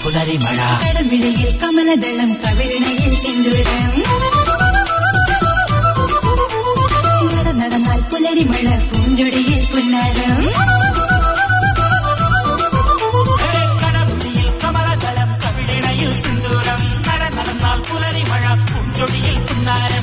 പുലരിമഴ. കടവിളയിൽ കമലദളം കവിളിണയിൽ സിന്ദൂരം. നട നടന്നാൽ പുലരിമഴ പൂഞ്ചൊടിയിൽ പുന്നാരം. കടവിളയിൽ കമലദളം കവിളിണയിൽ സിന്ദൂരം. നട നടന്നാൽ പുലരിമഴ പൂഞ്ചൊടിയിൽ പുന്നാരം.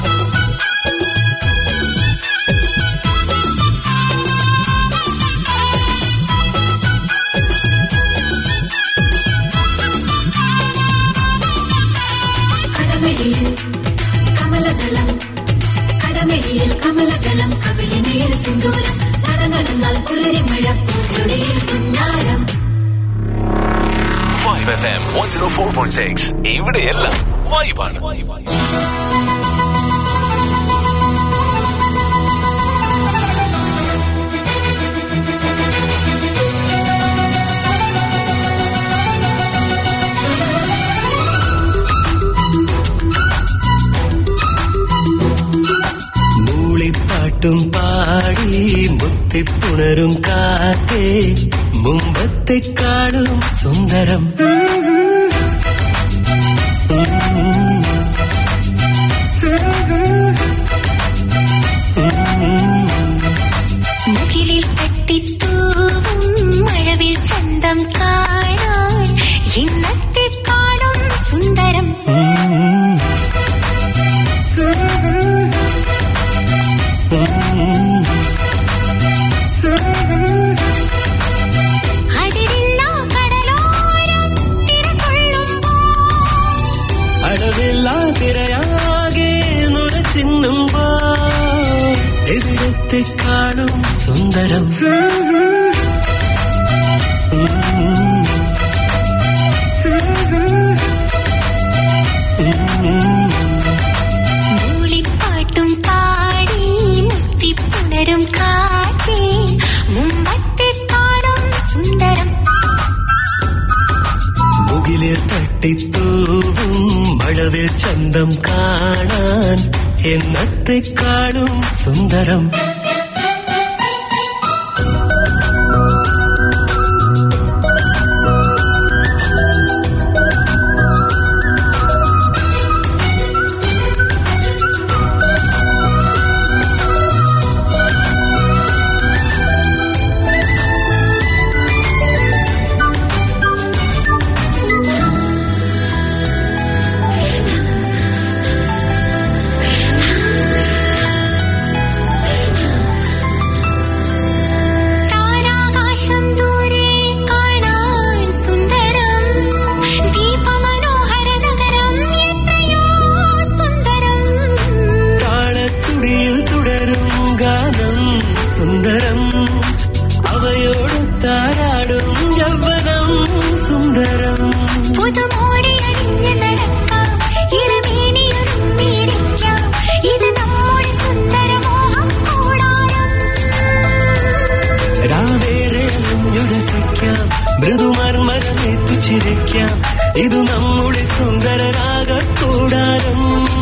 കമലദളം കടമിഴിയിൽ കമലദളം കവിളിനയിൽ സിന്ദൂരം. നട നടന്നാൽ പുലരിമഴ പൂഞ്ചൊടിയിൽ പുന്നാരം. Five F M one oh four point six. ഇവിടെയെല്ലാം വൈബാണ്. മൂളിപ്പാട്ടും പാടി മുത്തിപ്പുണരും കാറ്റേ മുമ്പത്തെക്കാളും സുന്ദരം. മുകിലിൽ തട്ടിത്തൂവും മഴവിൽ ചന്തം കാണാൻ ഇന്നത്തെക്കാളും സുന്ദരം. അളവില്ലാ തിരയാകെ നുരച്ചിന്നുമ്പോ എവിടത്തെക്കാളും സുന്ദരം. മൂളിപ്പാട്ടും പാടി മുത്തിപ്പുണരും കാറ്റേ മുമ്പത്തെക്കാളും സുന്ദരം. മുകിലിൽ തട്ടിത്തൂവും മഴവിൽ ചന്തം കാണാൻ എന്നത്തെക്കാളും സുന്ദരം. സുന്ദരം അവയോട് താരാടും യൗവനം സുന്ദരം. പുതുമോടി അണിഞ്ഞ് നടക്കാം ഇളമേനിയൊരുമ്മിരിക്കാം ഇത് നമ്മുടെ സുന്ദരമോഹം കൂടാരം. രാവേറെ അണിഞ്ഞുരസിക്കാം മൃദുമർമരമേറ്റു ചിരിക്കാം ഇത് നമ്മുടെ സുന്ദര രാഗക്കൂടാരം.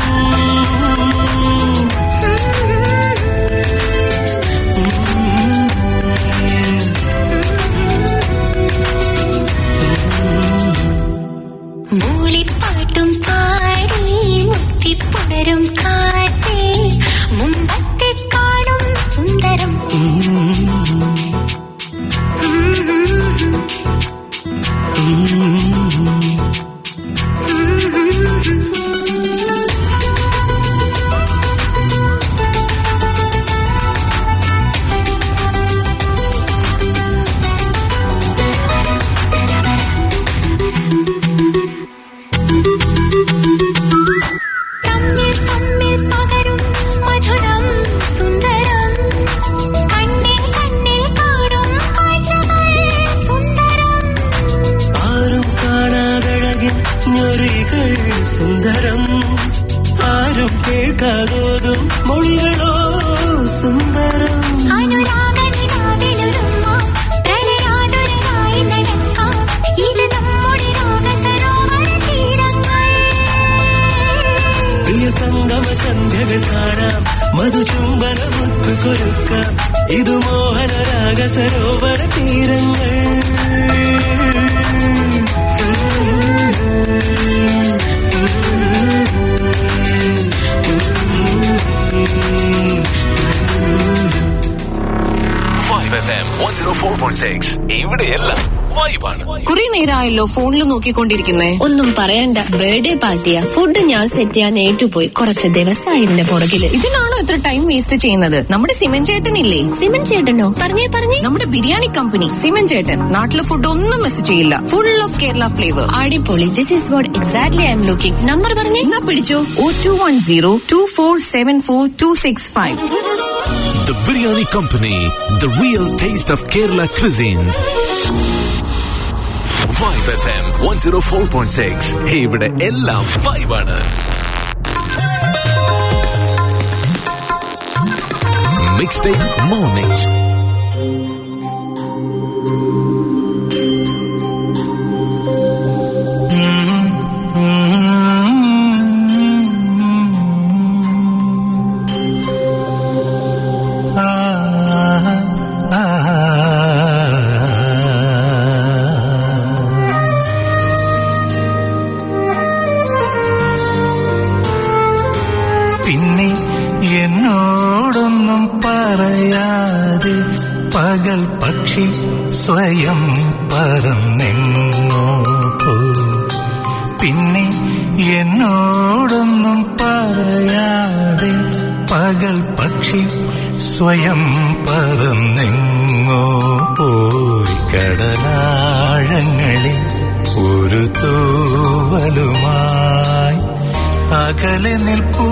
മൂളിപ്പാട്ടും പാടി മുത്തിപ്പുണരും കാറ്റേ മുമ്പത്തെക്കാളും സുന്ദരം. സുന്ദരം ആരും കേൾക്കാതോതും മൊഴികളോ സുന്ദരം. പ്രിയ സംഗമ സന്ധ്യകൾ കാണാം മധുചുംബന മുത്തു കൊരുക്കാം ഇത് മോഹന രാഗ സരോവര തീരങ്ങൾ. Five F M one oh four point six ഇവിടെയെല്ലാം വൈബാണ്. കുറെ നേരമായല്ലോ ഫോണിൽ നോക്കിക്കൊണ്ടിരിക്കുന്നേ. ഒന്നും പറയണ്ട, ബർത്ത്ഡേ പാർട്ടിയാ. ഫുഡ് ഞാൻ സെറ്റ് ചെയ്യാൻ ഏറ്റുപോയി. കുറച്ച് ദിവസമായി ഇതിന്റെ പുറകില്. ഇതിനാണോ ഇത്ര ടൈം വേസ്റ്റ് ചെയ്യുന്നത്? നമ്മുടെ സിമൻ ചേട്ടനില്ലേ? സിമൻ ചേട്ടനോ? പറഞ്ഞേ പറഞ്ഞേ. നമ്മുടെ ബിരിയാണി കമ്പനി സിമൻ ചേട്ടൻ. നാട്ടിലെ ഫുഡ് ഒന്നും മിസ് ചെയ്യില്ല. Full of Kerala flavour. അടിപൊളി. This is what exactly I'm looking. Number പറഞ്ഞേ. എന്നാ പിടിച്ചോ. Oh two one zero two four seven four two six five. The Biryani Company, the real taste of Kerala cuisines. Vibe F M one oh four point six. ഇവിടെ എല്ലാം വൈബാണ്. Mixtape Mornings. പകൽ പക്ഷി സ്വയം പറന്നെങ്ങോ പോയി. പിന്നെ എന്നോടൊന്നും പറയാതെ പകൽ പക്ഷി സ്വയം പറന്നെങ്ങോ പോയി. കടലാഴങ്ങളിൽ ഒരു തൂവലുമായി അകലെ നിൽപ്പൂ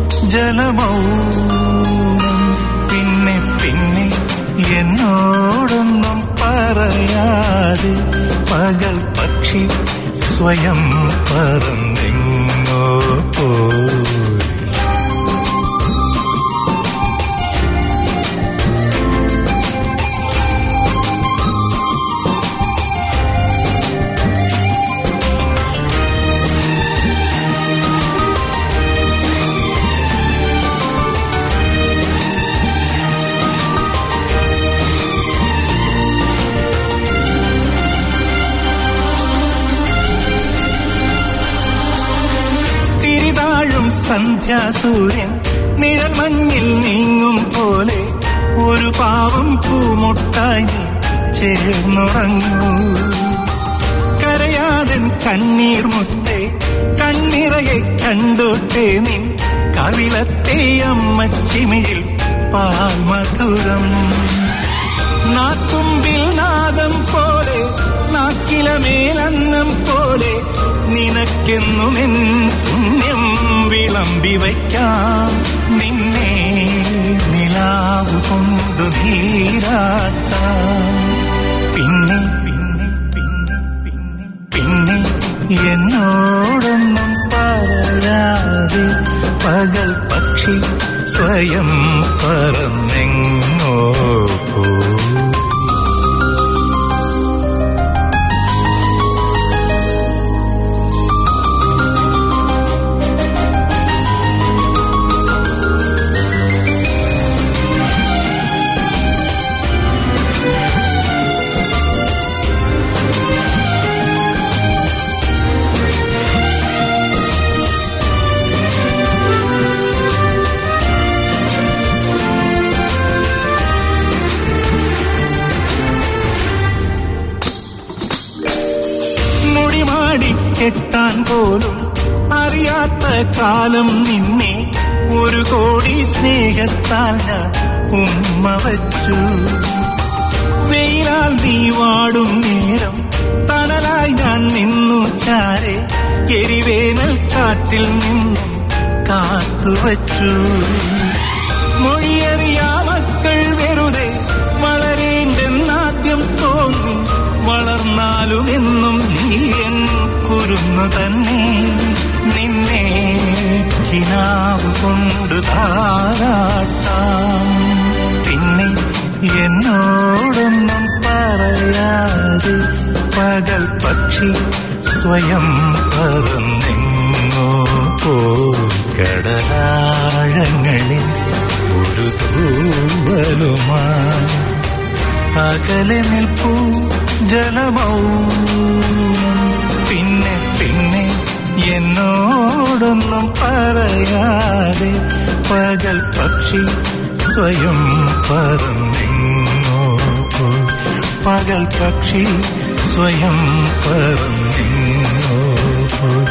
ജലമൗനം. പിന്നെ പിന്നെ എന്നോടൊന്നും പറയാതെ പകൽ പക്ഷി സ്വയം പറന്നെങ്ങോ പോയി. സന്ധ്യാസൂര്യൻ നിഴൽ മഞ്ഞിൽ നീങ്ങും പോലെ ഒരു പാവം പൂമുട്ടായി നീ ചേർന്നുറങ്ങൂ. കരയാതൻ കണ്ണീർ മുത്തേ കണ്ണിറയെ കണ്ടോട്ടെ നിൻ കവിളത്തെ അമ്മച്ചിമിഴിൽ പാൽ മധുരം. നാത്തുമ്പിൽ നാദം പോലെ നാക്കിലമേലന്നം പോലെ നിനക്കെന്നുമെൻ പുണ്യം വിളമ്പി വയ്ക്കാം. നിന്നെ നിലാവ് കൊണ്ടു നീരാട്ടാം. പിന്നെ പിന്നെ പിന്നെ പിന്നെ പിന്നെ എന്നോടൊന്നും പറയാതെ പകൽ പക്ഷി സ്വയം പറന്നെങ്ങോ പോയി. കെട്ടാൻ പോലും അറിയാത്ത കാലം നിന്നെ ഒരു കോടി സ്നേഹത്താൽ ഞാൻ ഉമ്മ വച്ചു. വെയിലാൽ നീ വാടും നേരം തണലായി ഞാൻ നിന്നു ചാരെ എരിവേനൽ കാറ്റിൽ നിന്നും കാത്തുവച്ചു. മൊഴിയറിയാ മക്കൾ വെറുതെ വളരേണ്ടെന്നാദ്യം തോന്നി. വളർന്നാലും എന്നും നീ എൻ കുരുന്നു തന്നെ. നിന്നെ കിനാവ് കൊണ്ട് താരാട്ടാം. പിന്നെ എന്നോടൊന്നും പറയാതെ പകൽ പക്ഷി സ്വയം പറന്നെങ്ങോ പോയി. കടലാഴങ്ങളിൽ ഒരു തൂവലുമായി അകലെ നിൽപ്പൂ ജലമൗനം. പിന്നെ പിന്നെ എന്നോടൊന്നും പറയാതെ പകൽ പക്ഷി സ്വയം പറന്നെങ്ങോ പോയി. പകൽ പക്ഷി സ്വയം പറന്നെങ്ങോ പോയി.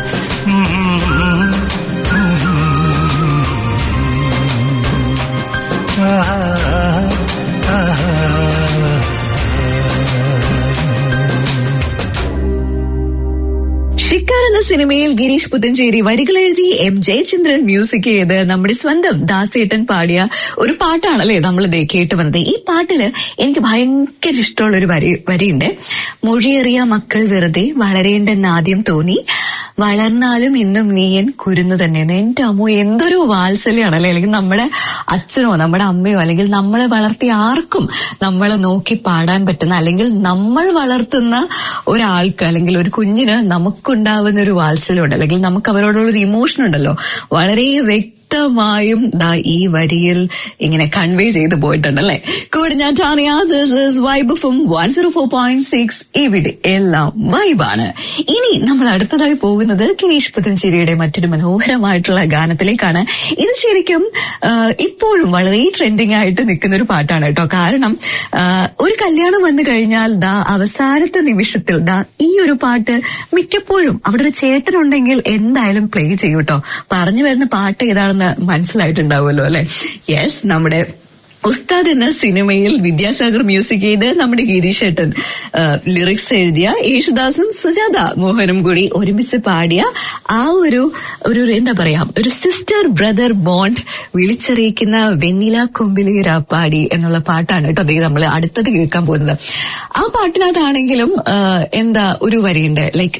ഷിക്കാർ എന്ന സിനിമയിൽ ഗിരീഷ് പുത്തഞ്ചേരി വരികൾ എഴുതി എം ജയചന്ദ്രൻ മ്യൂസിക് ചെയ്ത് നമ്മുടെ സ്വന്തം ദാസേട്ടൻ പാടിയ ഒരു പാട്ടാണല്ലേ നമ്മൾ ദേ കേട്ട് വന്നത്. ഈ പാട്ടില് എനിക്ക് ഭയങ്കര ഇഷ്ടമുള്ള ഒരു വരി വരിയുണ്ട്. മൊഴിയേറിയ മക്കൾ വെറുതെ വളരേണ്ടെന്ന് ആദ്യം തോന്നി, വളർന്നാലും ഇന്നും നീയൻ കുരുന്നു തന്നെയെന്ന്. എന്റെ അമ്മോ, എന്തൊരു വാത്സല്യാണല്ലേ. അല്ലെങ്കിൽ നമ്മുടെ അച്ഛനോ നമ്മുടെ അമ്മയോ അല്ലെങ്കിൽ നമ്മളെ വളർത്തിയ ആർക്കും നമ്മളെ നോക്കി പാടാൻ പറ്റുന്ന, അല്ലെങ്കിൽ നമ്മൾ വളർത്തുന്ന ഒരാൾക്ക് അല്ലെങ്കിൽ ഒരു കുഞ്ഞിന് നമുക്കുണ്ടാവുന്ന ഒരു വാത്സല്യമുണ്ട്, അല്ലെങ്കിൽ നമുക്ക് അവരോടുള്ളൊരു ഇമോഷൻ ഉണ്ടല്ലോ, വളരെ വ്യക്തമായും ദാ ഈ വരിയിൽ ഇങ്ങനെ കൺവേ ചെയ്ത് പോയിട്ടുണ്ടല്ലേ. കൂടെ ഞാൻ Tanya. This is vibe from one zero four point six. ഇവിടെ എല്ലാം വൈബാണ്. ഇനി നമ്മൾ അടുത്തതായി പോകുന്നത് ഗിരീഷ് പുത്തഞ്ചേരിയുടെ മറ്റൊരു മനോഹരമായിട്ടുള്ള ഗാനത്തിലേക്കാണ്. ഇത് ശരിക്കും ഇപ്പോഴും വളരെ ട്രെൻഡിങ് ആയിട്ട് നിൽക്കുന്ന ഒരു പാട്ടാണ് കേട്ടോ. കാരണം ഒരു കല്യാണം വന്നു കഴിഞ്ഞാൽ ദാ അവസാനത്തെ നിമിഷത്തിൽ ദാ ഈ ഒരു പാട്ട് മിക്കപ്പോഴും അവിടെ ഒരു ചേട്ടനുണ്ടെങ്കിൽ എന്തായാലും പ്ലേ ചെയ്യും കേട്ടോ. പറഞ്ഞു വരുന്ന പാട്ട് ഏതാണെന്ന് മനസ്സിലായിട്ടുണ്ടാവുമല്ലോ അല്ലെ. യെസ്, നമ്മുടെ ഉസ്താദ് എന്ന സിനിമയിൽ വിദ്യാസാഗർ മ്യൂസിക് ചെയ്ത് നമ്മുടെ ഗിരീഷ് ഏട്ടൻ ലിറിക്സ് എഴുതിയ യേശുദാസും സുജാത മോഹനും കൂടി ഒരുമിച്ച് പാടിയ ആ ഒരു ഒരു എന്താ പറയാ ഒരു സിസ്റ്റർ ബ്രദർ ബോണ്ട് വിളിച്ചറിയിക്കുന്ന വെണ്ണില കൊമ്പിലെ രാപ്പാടി എന്നുള്ള പാട്ടാണ് കേട്ടോ അതേ നമ്മൾ അടുത്തത് കേൾക്കാൻ പോകുന്നത്. ആ പാട്ടിനകത്താണെങ്കിലും എന്താ ഒരു വരിയുണ്ട്, ലൈക്ക്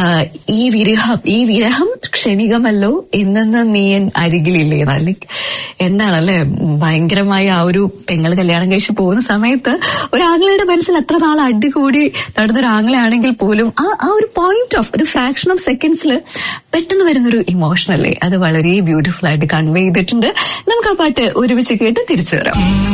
ഈ വിരഹം ഈ വിരഹം ക്ഷണികമല്ലോ എന്നെന്ന് നീയൻ അരികിലില്ലേ. ലൈക്ക് എന്താണല്ലേ, ഭയങ്കരമായ ആ ഒരു പെങ്ങൾ കല്യാണം കഴിച്ച് പോകുന്ന സമയത്ത് ഒരു ആംഗ്ലയുടെ മനസ്സിൽ അത്ര നാൾ അടികൂടി നടന്നൊരു ആംഗ്ലയാണെങ്കിൽ പോലും ആ ആ ഒരു പോയിന്റ് ഓഫ് ഒരു ഫ്രാക്ഷൻ ഓഫ് സെക്കൻഡ്സിൽ പെട്ടെന്ന് വരുന്നൊരു ഇമോഷനല്ലേ, അത് വളരെ ബ്യൂട്ടിഫുൾ ആയിട്ട് കൺവേ ചെയ്തിട്ടുണ്ട്. നമുക്ക് ആ പാട്ട് ഒരുമിച്ച് കേട്ട് തിരിച്ചു വരാം.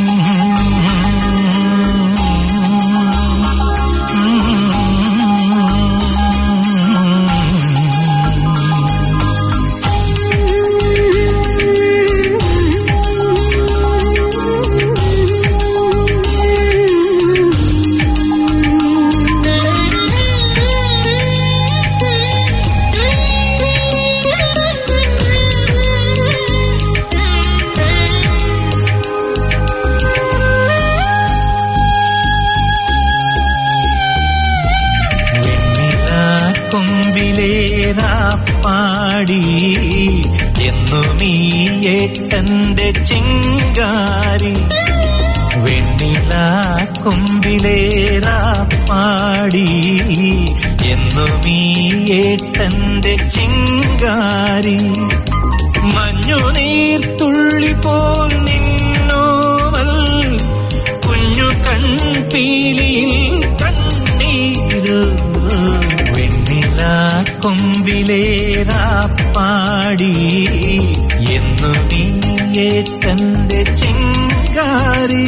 പാടി എന്നും ഈ ഏട്ടന്റെ ചിങ്കാരി വെണ്ണില കൊമ്പിലേറാ പാടി എന്നും ഈ ഏട്ടന്റെ ചിങ്കാരി മഞ്ഞുനീർത്തുള്ളി പോൽ നിന്നോവൽ കുഞ്ഞു കൺപീലിയിൽ കണ്ണീര് വെണ്ണില കൊമ്പിലേറാ പാടി എന്നു നീ ഏട്ടന്റെ ചിങ്കാരി.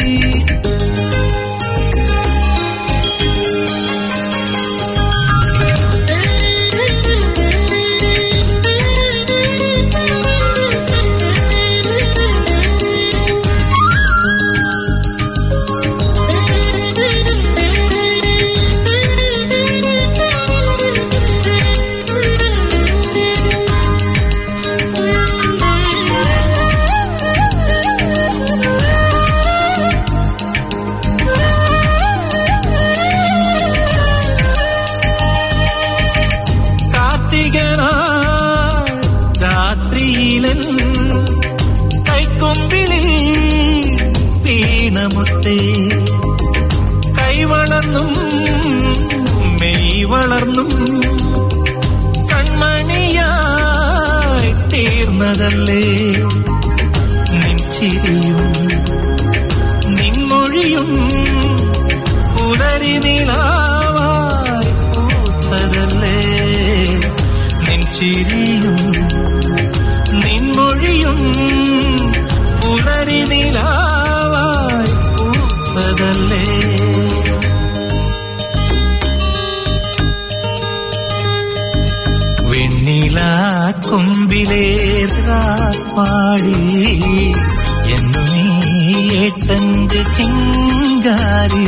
കൈക്കൊമ്പിളിൽ വീണമുത്തേ കൈവളർന്നും മെയ് വളർന്നും കൺമണിയായി തീർന്നതല്ലേ നിൻ ചിരിയും നിൻമൊഴിയും പുലരി നിലാവായി പൂത്തതല്ലേ നിൻ ചിരിയും നിൻമൊഴിയും പുലരി നിലാവായി പൂത്തതല്ലേ. വെണ്ണില പാടി എന്നു നീ ഏട്ടന്റെ ചിങ്കാരി.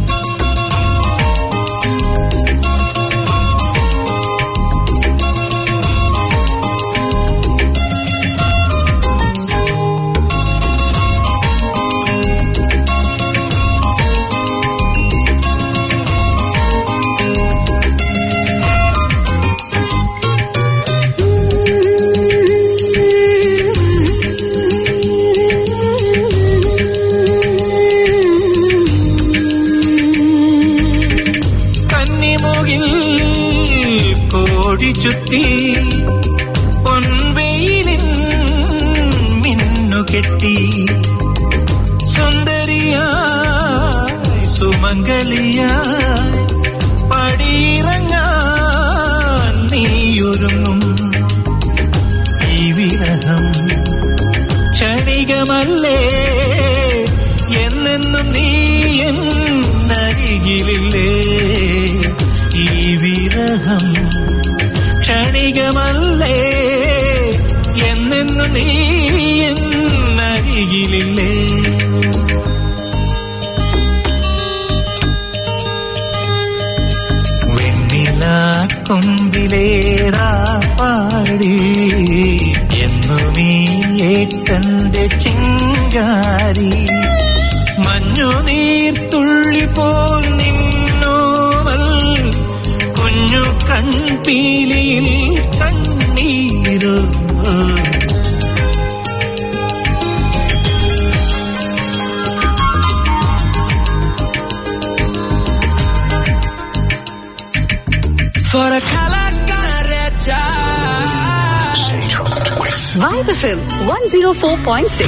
ചുറ്റി പൊൻവെയിലിൻ മിന്നുകെട്ടി സുന്ദരിയായി സുമംഗലിയായി പടിയിറങ്ങാൻ നീയൊരുങ്ങും ഈ വിരഹം ക്ഷണികമല്ലേ എന്നെന്നും നീ എന്നരികിലില്ലേ. ഈ വിരഹം ക്ഷണികമല്ലേ എന്നെന്നും നീ എന്നരികിലില്ലേ. വെണ്ണിലാക്കൊമ്പിലേറാ പാടി എന്നു നീ ഏട്ടന്റെ ചിങ്കാരി. മഞ്ഞുനീർത്തുള്ളി പോൽ നിന്നോവൽ കുഞ്ഞു കൺപീലിയിൽ കണ്ണീരോ. For a kalakareta Vibe F M one oh four point six.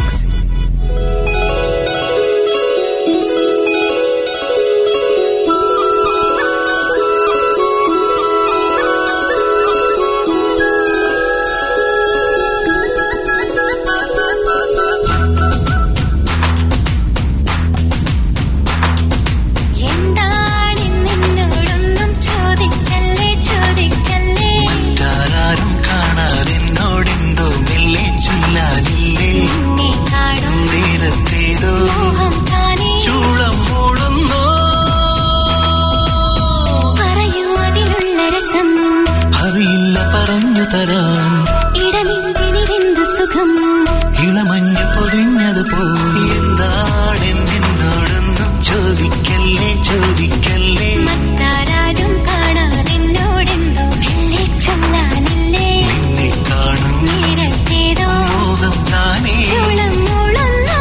ഇളമഞ്ഞ് പൊതിഞ്ഞത് പോയി എന്താണ് നിന്നോടൊന്നും ചോദിക്കല്ലേ ചോദിക്കല്ലേ. മറ്റാരും കാണാതെന്നോടെന്തോ എന്നെ ചൊല്ലാനില്ലേ. നിന്നെ കാണും നേരത്തേതോ മോഹം താനേ ചൂളം മൂളുന്നോ.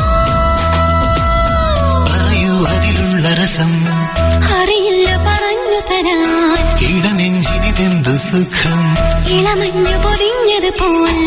പറയൂ അതിലുള്ള രസം അറിയില്ല പറഞ്ഞു തരാൻ. ഇടനെഞ്ചിനിതെന്തു സുഖം ഇളമഞ്ഞ് പൊതിഞ്ഞത് പോൽ.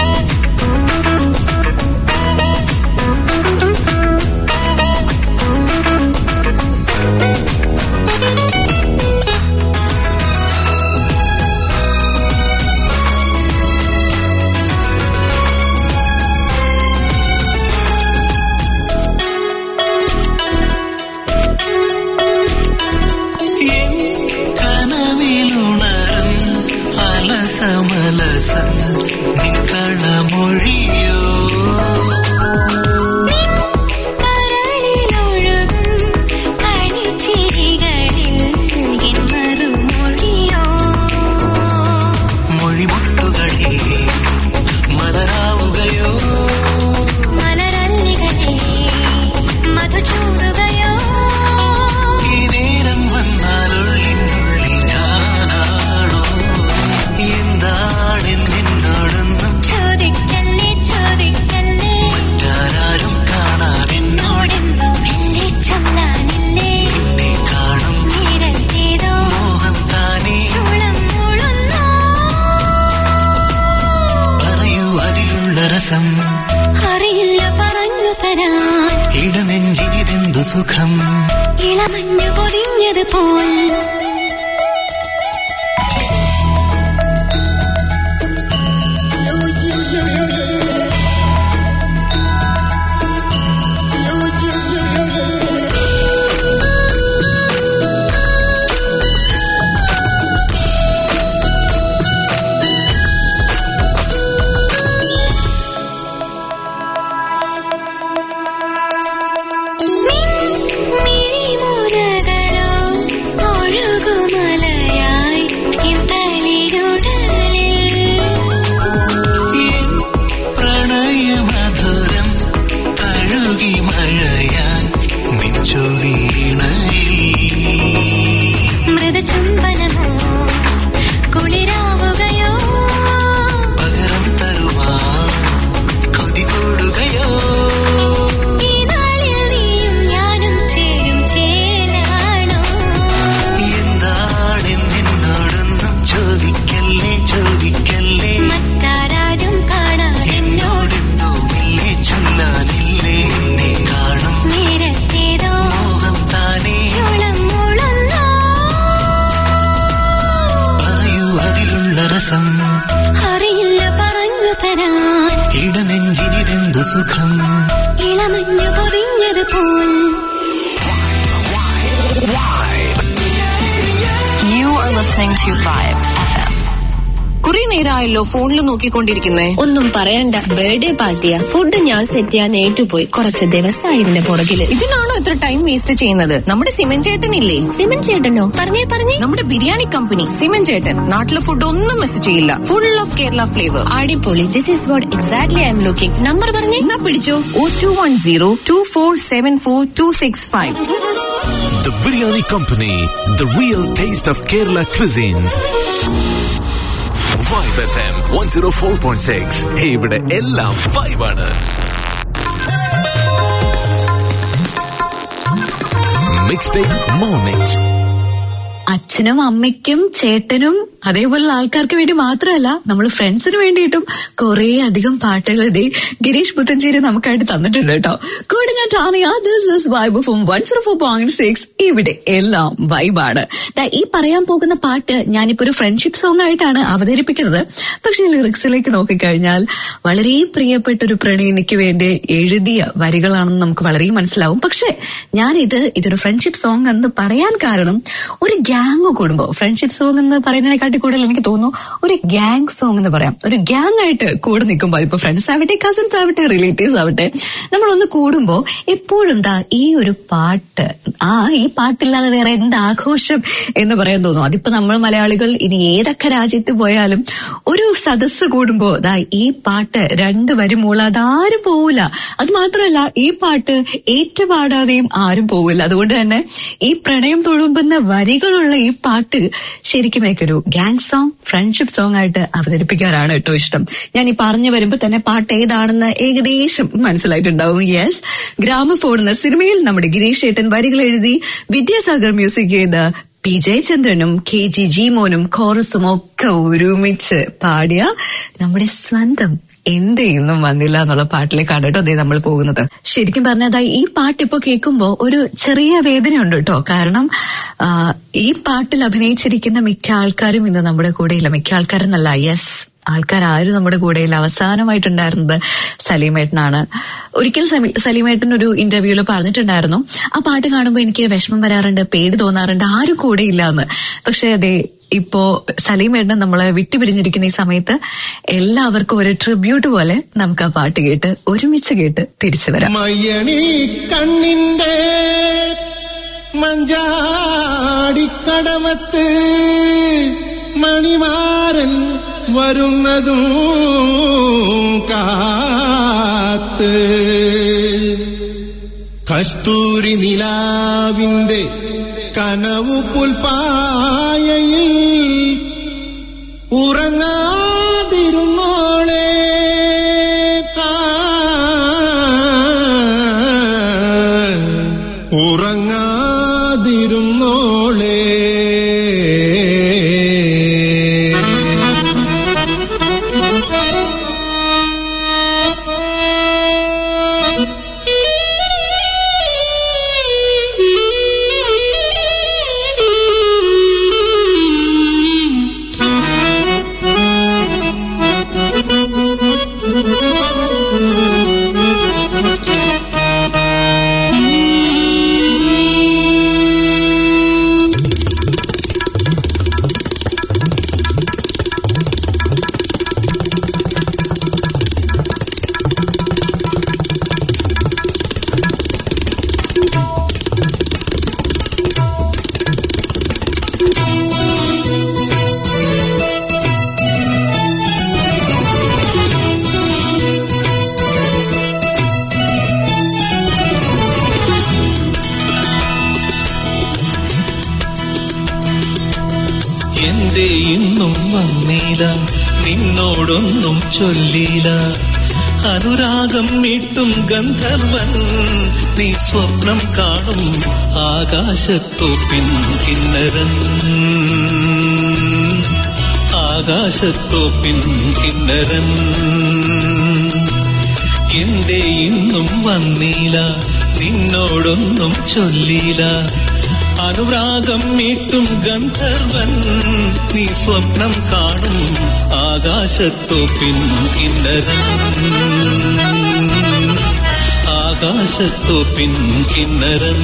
സമലസം നിക്കളമൊഴിയോ കരളിലൊഴുകും കളിച്ചിരികളിൽ എൻ മറുമൊഴിയോ. മൊഴിമുട്ടുകളെ മലരാവുകയോ മലരല്ലികളെ മധുചൂടുകയോ. ഈ നേരം വന്നാലുള്ളിനുള്ളിൽ ഞാനാണോ എന്താണ് നിന്നോടൊന്നും ചോദിക്കല്ലേ ചോദിക്കല്ലേ. മറ്റാരും കാണാതെന്നോടെന്തോ എന്നെ ചൊല്ലാനില്ലേ. നിന്നെ കാണും നേരത്തേതോ മോഹം താനേ ചൂളം മൂളുന്നോ. പറയൂ അതിലുള്ള രസം അറിയില്ല പറഞ്ഞു തരാൻ. ഇടനെഞ്ചിനിതെന്തു സുഖം ഇളമഞ്ഞ് പൊതിഞ്ഞത് പോൽ. സുഖം. ഇളമഞ്ഞു പൊതിഞ്ഞതുപോൽ. You are listening to Vibe F M. കുറെ നേരമായല്ലോ ഫോണിൽ നോക്കിക്കൊണ്ടിരിക്കുന്നേ. ഒന്നും പറയണ്ട, ബർത്ത്ഡേ പാർട്ടിയാ. ഫുഡ് ഞാൻ സെറ്റ് ചെയ്യാൻ ഏറ്റുപോയി. കുറച്ച് ദിവസമായി ഇതിന്റെ പുറകില്. ഇതിനാണോ ഇത്ര ടൈം വേസ്റ്റ് ചെയ്യുന്നത്? നമ്മുടെ സിമൻ ചേട്ടനില്ലേ? സിമൻ ചേട്ടനോ? പറഞ്ഞേ പറഞ്ഞേ. നമ്മുടെ ബിരിയാണി കമ്പനി സിമൻ ചേട്ടൻ നാട്ടിലെ ഫുഡ് ഒന്നും മിസ് ചെയ്യില്ല. Full of Kerala flavour. അടിപൊളി. This is what exactly I'm looking. Number പറഞ്ഞേ. എന്നാ പിടിച്ചോ. Oh two one zero two four seven four two six five. The Biryani Company, the real taste of Kerala cuisines. Vibe F M one oh four point six. Hey, ഇവിടെ എല്ലാം vibe ആണ്. Mixtape Mornings. അച്ഛനും അമ്മയ്ക്കും ചേട്ടനും അതേപോലുള്ള ആൾക്കാർക്ക് വേണ്ടി മാത്രമല്ല, നമ്മൾ ഫ്രണ്ട്സിന് വേണ്ടിയിട്ടും കുറെ അധികം പാട്ടുകൾ ഇതേ ഗിരീഷ് പുത്തഞ്ചേരി നമുക്കായിട്ട് തന്നിട്ടുണ്ട് കേട്ടോ. കൂടെ ഞാൻ Tanya. This is vibe from one oh four point six. ഇവിടെ എല്ലാം വൈബാണ്. ഈ പറയാൻ പോകുന്ന പാട്ട് ഞാനിപ്പോ ഒരു ഫ്രണ്ട്ഷിപ്പ് സോങ് ആയിട്ടാണ് അവതരിപ്പിക്കുന്നത്. പക്ഷെ ലിറിക്സിലേക്ക് നോക്കിക്കഴിഞ്ഞാൽ വളരെ പ്രിയപ്പെട്ട ഒരു പ്രണയിനിക്ക് വേണ്ടി എഴുതിയ വരികളാണെന്ന് നമുക്ക് വളരെ മനസ്സിലാവും. പക്ഷെ ഞാനിത് ഇതൊരു ഫ്രണ്ട്ഷിപ്പ് സോങ് എന്ന് പറയാൻ കാരണം ഒരു ഗ്യാങ് കൂടുമ്പോ, ഫ്രണ്ട്ഷിപ്പ് സോങ് എന്ന് പറയുന്നതിനെക്കാട്ടി കൂടുതൽ എനിക്ക് തോന്നുന്നു ഒരു ഗ്യാങ് സോങ് എന്ന് പറയാം. ഒരു ഗ്യാങ് ആയിട്ട് കൂടെ നിൽക്കുമ്പോ, ഇപ്പൊ ഫ്രണ്ട്സ് ആവട്ടെ, കസിൻസ് ആവട്ടെ, റിലേറ്റീവ്സ് ആവട്ടെ, നമ്മളൊന്ന് കൂടുമ്പോ എപ്പോഴും എന്താ ഈ ഒരു പാട്ട്, ആ ഈ പാട്ടില്ലാതെ വേറെ എന്ത് ആഘോഷം എന്ന് പറയാൻ തോന്നും. അതിപ്പോ നമ്മൾ മലയാളികൾ ഇനി ഏതൊക്കെ രാജ്യത്ത് പോയാലും ഒരു സദസ്സ് കൂടുമ്പോ ദാ ഈ പാട്ട് രണ്ട് വരി മൂളാതെ ആരും പോവില്ല. അത് മാത്രമല്ല, ഈ പാട്ട് ഏറ്റുപാടാതെയും ആരും പോവില്ല. അതുകൊണ്ട് തന്നെ ഈ പ്രണയം തുളുമ്പുന്ന വരികളുള്ള ഈ പാട്ട് ശരിക്കും എനിക്കൊരു ഗ്യാങ് സോങ്, ഫ്രണ്ട്ഷിപ്പ് സോങ് ആയിട്ട് അവതരിപ്പിക്കാറാണ് കേട്ടോ ഇഷ്ടം. ഞാൻ ഈ പറഞ്ഞു വരുമ്പോ തന്നെ പാട്ട് ഏതാണെന്ന് ഏകദേശം മനസ്സിലായിട്ടുണ്ടാവും. യെസ്, ഗ്രാമഫോൺ എന്ന സിനിമയിൽ നമ്മുടെ ഗിരീഷ് ചേട്ടൻ വരികൾ എഴുതി വിദ്യാസാഗർ മ്യൂസിക് ചെയ്ത പി ജയചന്ദ്രനും കെ ജി ജീമോനും കോറസും ഒക്കെ ഒരുമിച്ച് പാടിയ നമ്മുടെ സ്വന്തം എന്റെ ഇന്നും വന്നില്ല എന്നുള്ള പാട്ടിലേക്കാണ് കേട്ടോ അതേ നമ്മൾ പോകുന്നത്. ശരിക്കും പറഞ്ഞതായി ഈ പാട്ട് ഇപ്പൊ കേൾക്കുമ്പോ ഒരു ചെറിയ വേദനയുണ്ട് കേട്ടോ. കാരണം ഈ പാട്ടിൽ അഭിനയിച്ചിരിക്കുന്ന മിക്ക ആൾക്കാരും ഇന്ന് നമ്മുടെ കൂടെയില്ല. മിക്ക ആൾക്കാരെന്നല്ല, യെസ്, ആൾക്കാരും നമ്മുടെ കൂടെയില്ല. അവസാനമായിട്ടുണ്ടായിരുന്നത് സലീമേട്ടനാണ്. ഒരിക്കൽ സലീമേട്ടൻ ഒരു ഇന്റർവ്യൂവിൽ പറഞ്ഞിട്ടുണ്ടായിരുന്നു, ആ പാട്ട് കാണുമ്പോൾ എനിക്ക് വിഷമം വരാറുണ്ട്, പേടി തോന്നാറുണ്ട്, ആരും കൂടെയില്ല എന്ന്. പക്ഷെ അതെ, ഇപ്പോ സലീമേട്ടൻ നമ്മളെ വിട്ടുപിരിഞ്ഞിരിക്കുന്ന ഈ സമയത്ത് എല്ലാവർക്കും ഒരു ട്രിബ്യൂട്ട് പോലെ നമുക്ക് ആ പാട്ട് കേട്ട് ഒരുമിച്ച് കേട്ട് തിരിച്ചു വരാം. മയ്യണി കണ്ണിന്റെ മഞ്ചാടിക്കടവത്ത് മണിമാരൻ വരുന്നതും കാത്ത് കസ്തൂരി നിലാവിന്റെ കനവു പുൽപ്പായയിൽ ഉറങ്ങാതിരുന്നോളെ ഉറങ്ങാതിരുന്നോളെ എന്റെ ഇന്നും വന്നില്ല, നിന്നോടൊന്നും ചൊല്ലില്ല, അനുരാഗം മീട്ടും ഗന്ധർവൻ നീ സ്വപ്നം കാണും ആകാശത്തോപ്പിൻ കിന്നരൻ, ആകാശത്തോപ്പിൻ കിന്നരൻ. എന്റെ ഇന്നും വന്നില്ല, നിന്നോടൊന്നും ചൊല്ലില്ല, അനുരാഗം മീട്ടും ഗന്ധർവൻ നീ സ്വപ്നം കാണും ആകാശത്തോപ്പിൻ കിന്നരൻ. ആകാശത്തോപ്പിൻ കിന്നരൻ.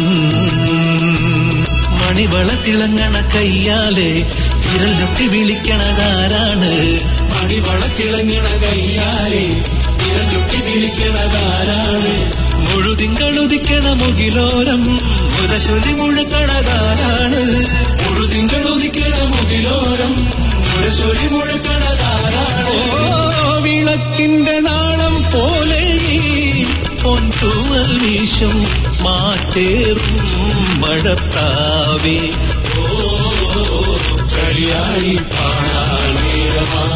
മണിവള തിളങ്ങണ കയ്യാലെ വിരൽ ഞൊട്ടി വിളിക്കണതാരാണ്? മണിവള തിളങ്ങണ കയ്യാലെ വിരൽ ഞൊട്ടി വിളിക്കണതാരാണ്? മുഴുതിങ്കളുദിക്കണ മുകിലോരം മുരശൊലി മുഴുക്കണതാരാണ്? മുഴുതിങ്കളുദിക്കണ മുകിലോരം മുരശൊലി മുഴുക്കണതാരാണ്? ഓ വിളക്കിന്റെ നാളം പോലെ പൊൻതൂവൽ വീശും മാറ്റേറും മഴപ്രാവേ. ഓ കളിയാടി പാടാൻ നേരമാ.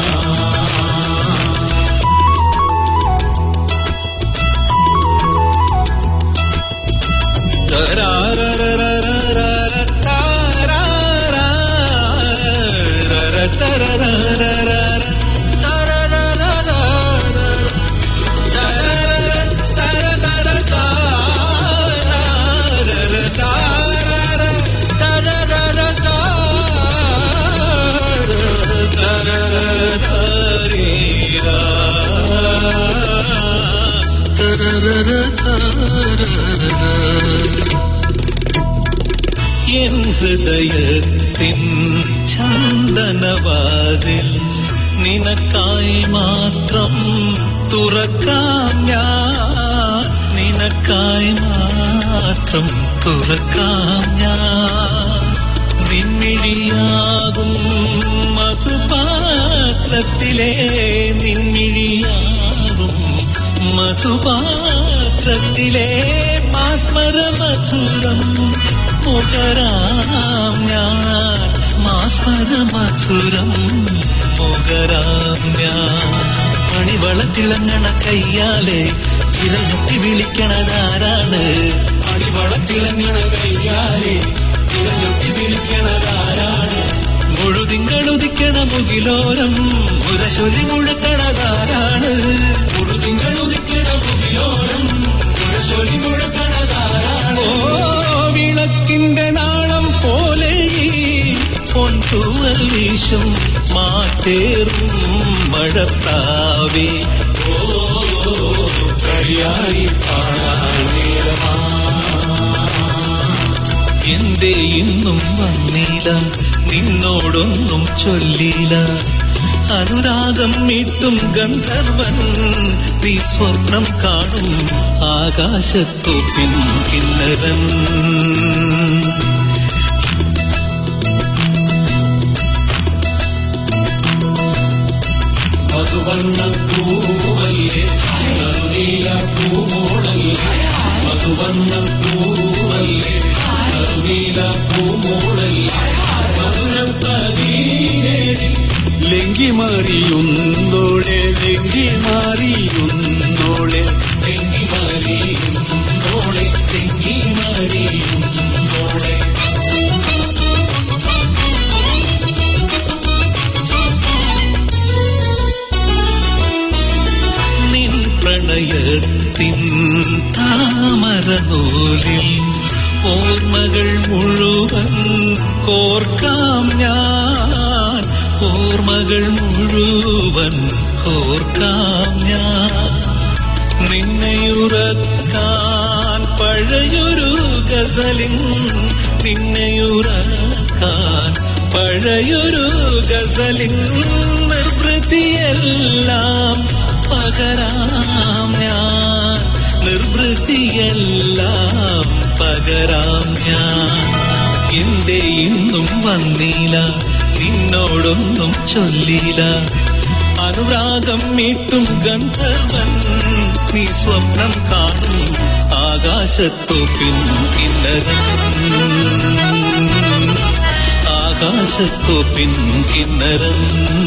എൻ ഹൃദയത്തിൻ ചന്ദനവാതിൽ നിനക്കായി മാത്രം തുറക്കാം ഞാൻ. നിനക്കായി മാത്രം തുറക്കാം ഞാൻ. നിൻമിഴിയാകും മധുപാത്രത്തിലെ നിൻമിഴിയാകും മധുപാത്രത്തിലെ മാസ്മര മധുരം മുകരാം ഞാൻ. മാസ്മര മധുരം മുകരാം ഞാൻ. മണിവള തിളങ്ങണ കയ്യാലെ വിരൽ ഞൊട്ടി വിളിക്കണതാരാണ്? മണിവള തിളങ്ങണ കയ്യാലെ വിരൽ ഞൊട്ടി വിളിക്കണതാരാണ്? മുഴുതിങ്കളുദിക്കണ മുകിലോരം മുരശൊലി മുഴുക്കണതാരാണ്? മുഴുതിങ്കളുദിക്കണ മുകിലോരം മുരശൊലി മുഴുക്കണതാരാണ്? ഓ വിളക്കിന്റെ നാളം പോലെ പൊൻതൂവൽ വീശും മാറ്റേറും മഴപ്രാവേ. ഓ കളിയായി പാടാൻ നേരമാ. എന്തേ ഇന്നും വന്നില്ല, നിന്നോടൊന്നും ചൊല്ലില്ല. അനുരാഗം മീട്ടും ഗന്ധർവൻ നീ സ്വപ്നം കാണും ആകാശത്തോപ്പിൻ കിന്നരൻ. മധുവർണ്ണ പൂവല്ലേ കരുനീല പൂമോളല്ലേ. മധുവർണ്ണ പൂവല്ലേ കരുനീല പൂമോളല്ലേ. മധുരപ്പതീരേടി ലെങ്കി മാറിയുന്നോളെ ലെങ്കി മാറിയുന്നോളെ ലെങ്കി മാറിയുന്നോളെ ലെങ്കി മാറിയുന്നോളെ. നിൻ പ്രണയത്തിൻ താമരനൂലിൽ ഓർമ്മകൾ മുഴുവൻ കോർക്കാം ഞാൻ. ഓർമ്മകൾ മുഴുവൻ കോർക്കാം ഞാൻ. നിന്നെയുറക്കാൻ പഴയൊരു ഗസലിൻ നിന്നെയുറക്കാൻ പഴയൊരു ഗസലിൻ നിർവൃതിയെല്ലാം പകരാം ഞാൻ. നിർവൃതിയെല്ലാം പകരാം ഞാൻ. എന്റെ ഇന്നും വന്നില്ല, നിന്നോടൊന്നും ചൊല്ലില്ല. അനുരാഗം മീട്ടും ഗന്ധർവൻ നീ സ്വപ്നം കാണും ആകാശത്തോപ്പിൻ കിന്നരൻ. ആകാശത്തോപ്പിൻ കിന്നരൻ.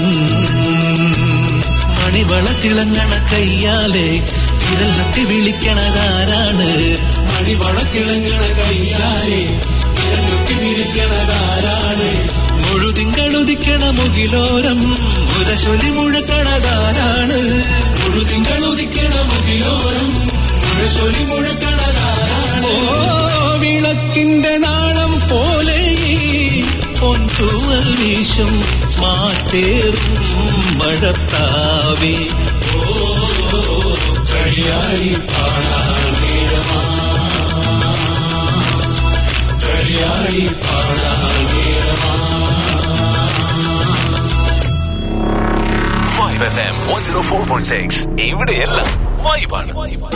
മണിവള തിളങ്ങണ കയ്യാലെ വിരൽ ഞൊട്ടി വിളിക്കണതാരാണ്? മണിവള തിളങ്ങണ കയ്യാലെ വിരൽ ഞൊട്ടി വിളിക്കണതാരാണ്? മുഴുതിങ്കളുദിക്കണ മുകിലോരം മുരശൊലി മുഴുക്കണതാരാണ്? മുഴുതിങ്കളുദിക്കണ മുകിലോരം മുരശൊലി മുഴുക്കണതാരാണ്? ഓ വിളക്കിന്റെ നാളം പോലെ പൊൻതൂവൽ വീശും മാറ്റേറും മഴപ്രാവേ. ഓ കളിയാടി പാടാൻ സീറോ ഫോർ പോയിന്റ് സിക്സ് ഇവിടെയെല്ലാം വൈബാണ്.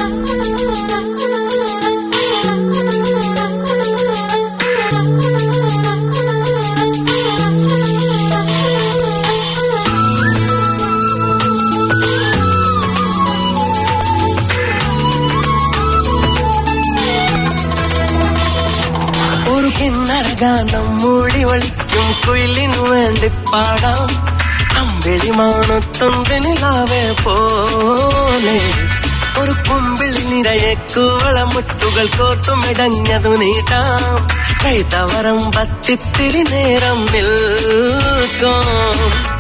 ഒരു കിന്നരഗാനം മൂളി ഒളിക്കും കുയിലിനു വേണ്ടി പാടാം അമ്പിളിമാണത്തൊന്തനിലാവേ പോലെ ഒരു കുമ്പിൾ നിറയെ കൂവളമുട്ടുകൾ കോർത്തുമിടഞ്ഞതു നീട്ടാം കൈതവരം പത്തിത്തിരി നേരം നിൽക്കാം.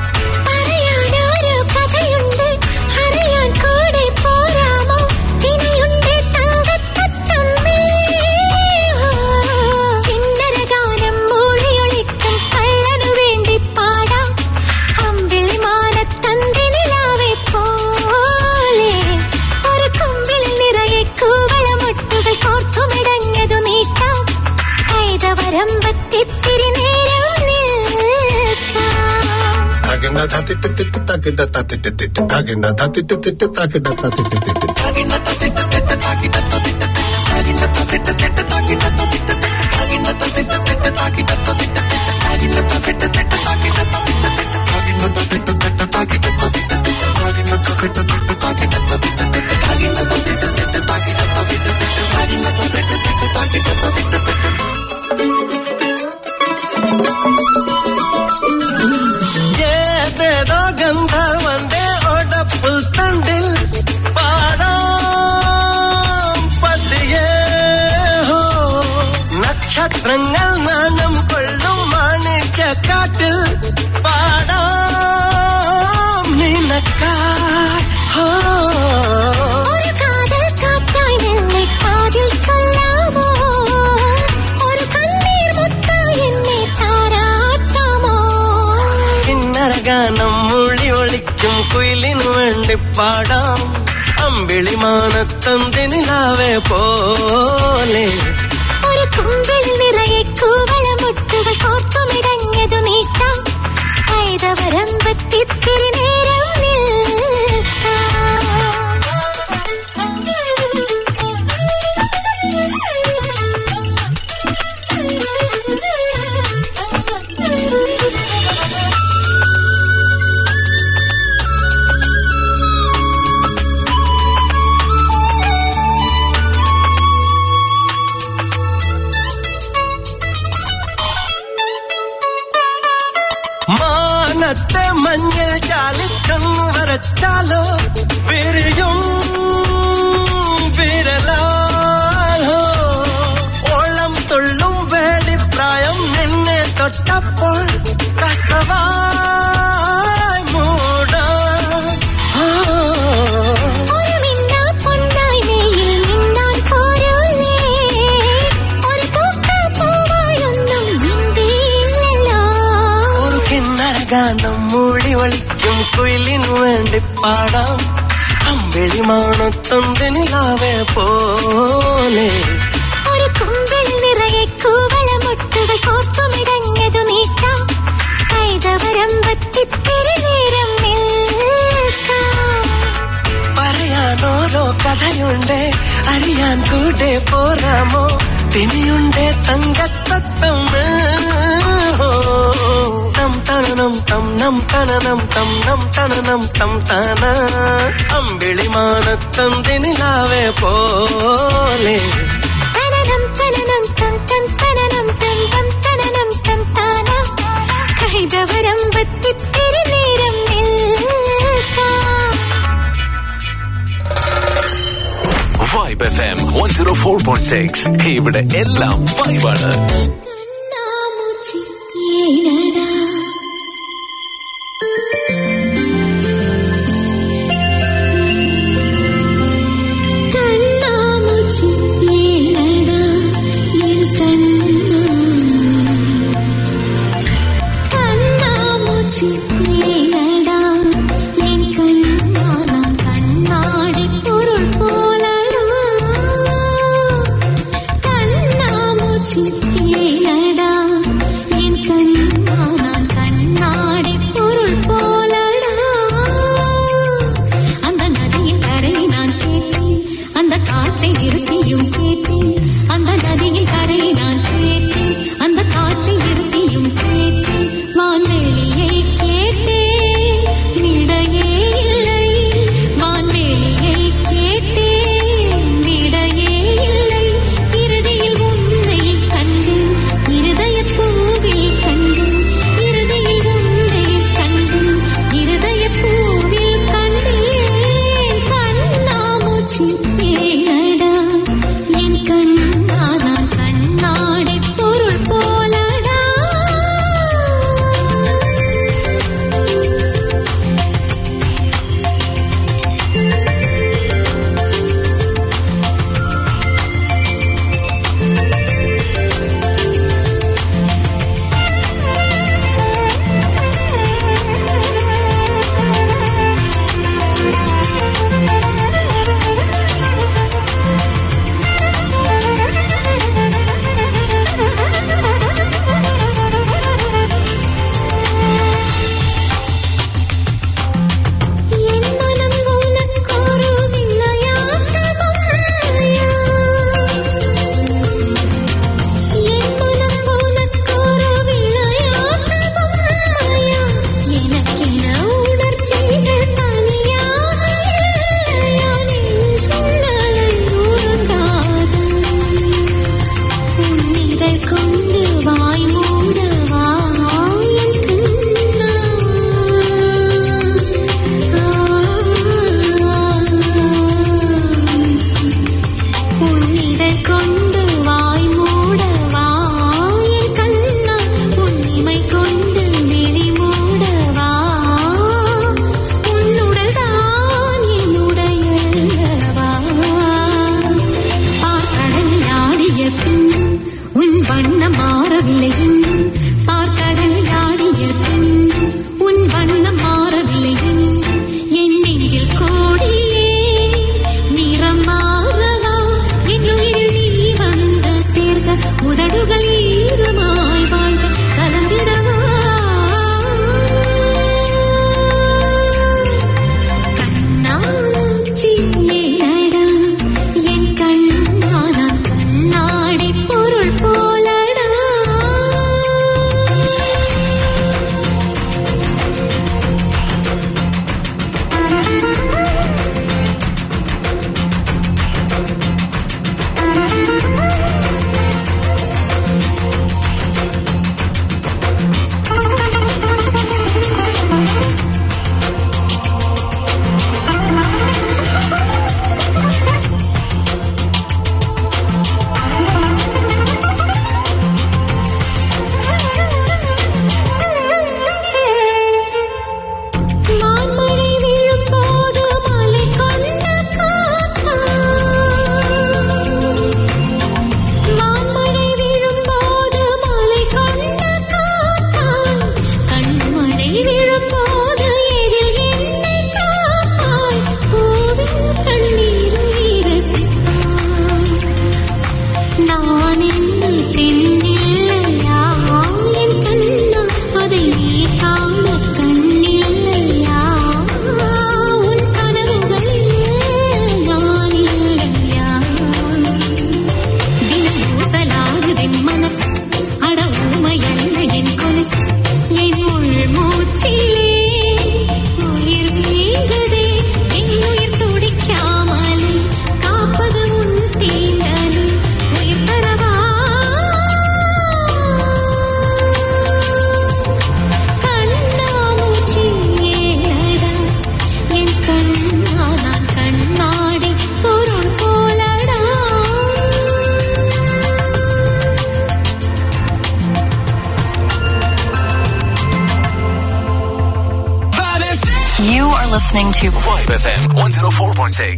ഏതേതോ ഗന്ധർവന്റെ ഒടപ്പുൽ തണ്ടിൽ പാടാം പതിയേ ഹോ നക്ഷത്രങ്ങൾ നാണം കൊള്ളും മാണിക്യക്കാട്ടിൽ പാടാം നിനക്കായി ഹോ ഗാനം മൂളി ഒളിക്കും കുയിലിനു വേണ്ടി പാടാം അമ്പിളിമാനത്തന്തിനിലാവേ പോലെ ഒരു കുമ്പിൾ നിറയെ കൂവളമുട്ടുകൾ കോർത്തുമിടഞ്ഞതു നീട്ടാം കൈതവരം പത്തിത്തിരി നേരം നിൽക്കാം. മാനത്തെ മഞ്ഞൾ ചാലിച്ചൊന്നു വരച്ചാലോ വിരിയും വിരലാലോ ഓളം തുള്ളും വേളിപ്രായം നിന്നെ തൊട്ടപ്പോൾ കസവായി മൂടാം. ഒരു മിന്ന പൊന്നായി മെയ്യിൽ മിന്നാൻ പോരൂലേ ഒരു പൂക്ക പൂവായൊന്നും മിണ്ടിയില്ലല്ലോ. ഒരു കിന്നരഗാനം മൂളി ഒളിക്കും കുയിലിനു വേണ്ടി പാടാം അമ്പിളിമാണത്തൊന്തനിലാവേ പോലെ ഒരു കുമ്പിൾ നിറയെ കൂവളമുട്ടുകൾ കോർത്തുമിടഞ്ഞതു നീട്ടാം കൈതവരം പത്തിത്തിരി നേരം നിൽക്കാം. പറയാനോരോ കഥയുണ്ട് അറിയാൻ കൂടെ പോരാമോ തിനിയുണ്ട് തങ്കത്തത്തം നം തണനം തം നം തണനം തം നം തണനം തം തന അമ്പിളിമാനത്തന്തിനിലാവേ പോലെ തനനം തനനം തം തം തനനം തം തം തനനം തം താന കൈതവരം പത്തിത്തിരി നേരം നിൽക്കാം. Vibe F M one zero four point six ഇവിടെ എല്ലാം വൈബാണ്. listening to Vibe F M one oh four point six.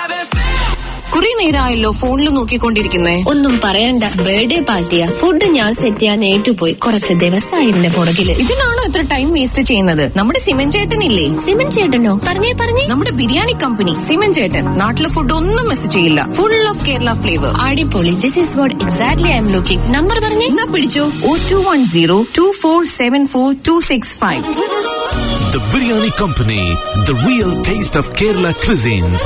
കുറെ നേരമായല്ലോ ഫോണിൽ നോക്കിക്കൊണ്ടിരിക്കുന്നേ. ഒന്നും പറയണ്ട, ബർത്ത്ഡേ പാർട്ടിയാ. ഫുഡ് ഞാൻ സെറ്റ് ചെയ്യാൻ ഏറ്റുപോയി. കുറച്ച് ദിവസമായി ഇതിന്റെ പുറകില്. ഇതിനാണോ ഇത്ര ടൈം വേസ്റ്റ് ചെയ്യുന്നത്? നമ്മുടെ സിമൻ ചേട്ടനില്ലേ? സിമൻ ചേട്ടനോ? പറഞ്ഞേ പറഞ്ഞേ. നമ്മുടെ ബിരിയാണി കമ്പനി സിമൻ ചേട്ടൻ നാട്ടിലെ ഫുഡ് ഒന്നും മിസ് ചെയ്യില്ല. Full of Kerala flavour. അടിപൊളി. This is what exactly I'm looking. Number പറഞ്ഞേ. എന്നാ പിടിച്ചോ. Oh two one zero two four seven four two six five. The Biryani Company, the real taste of Kerala cuisines.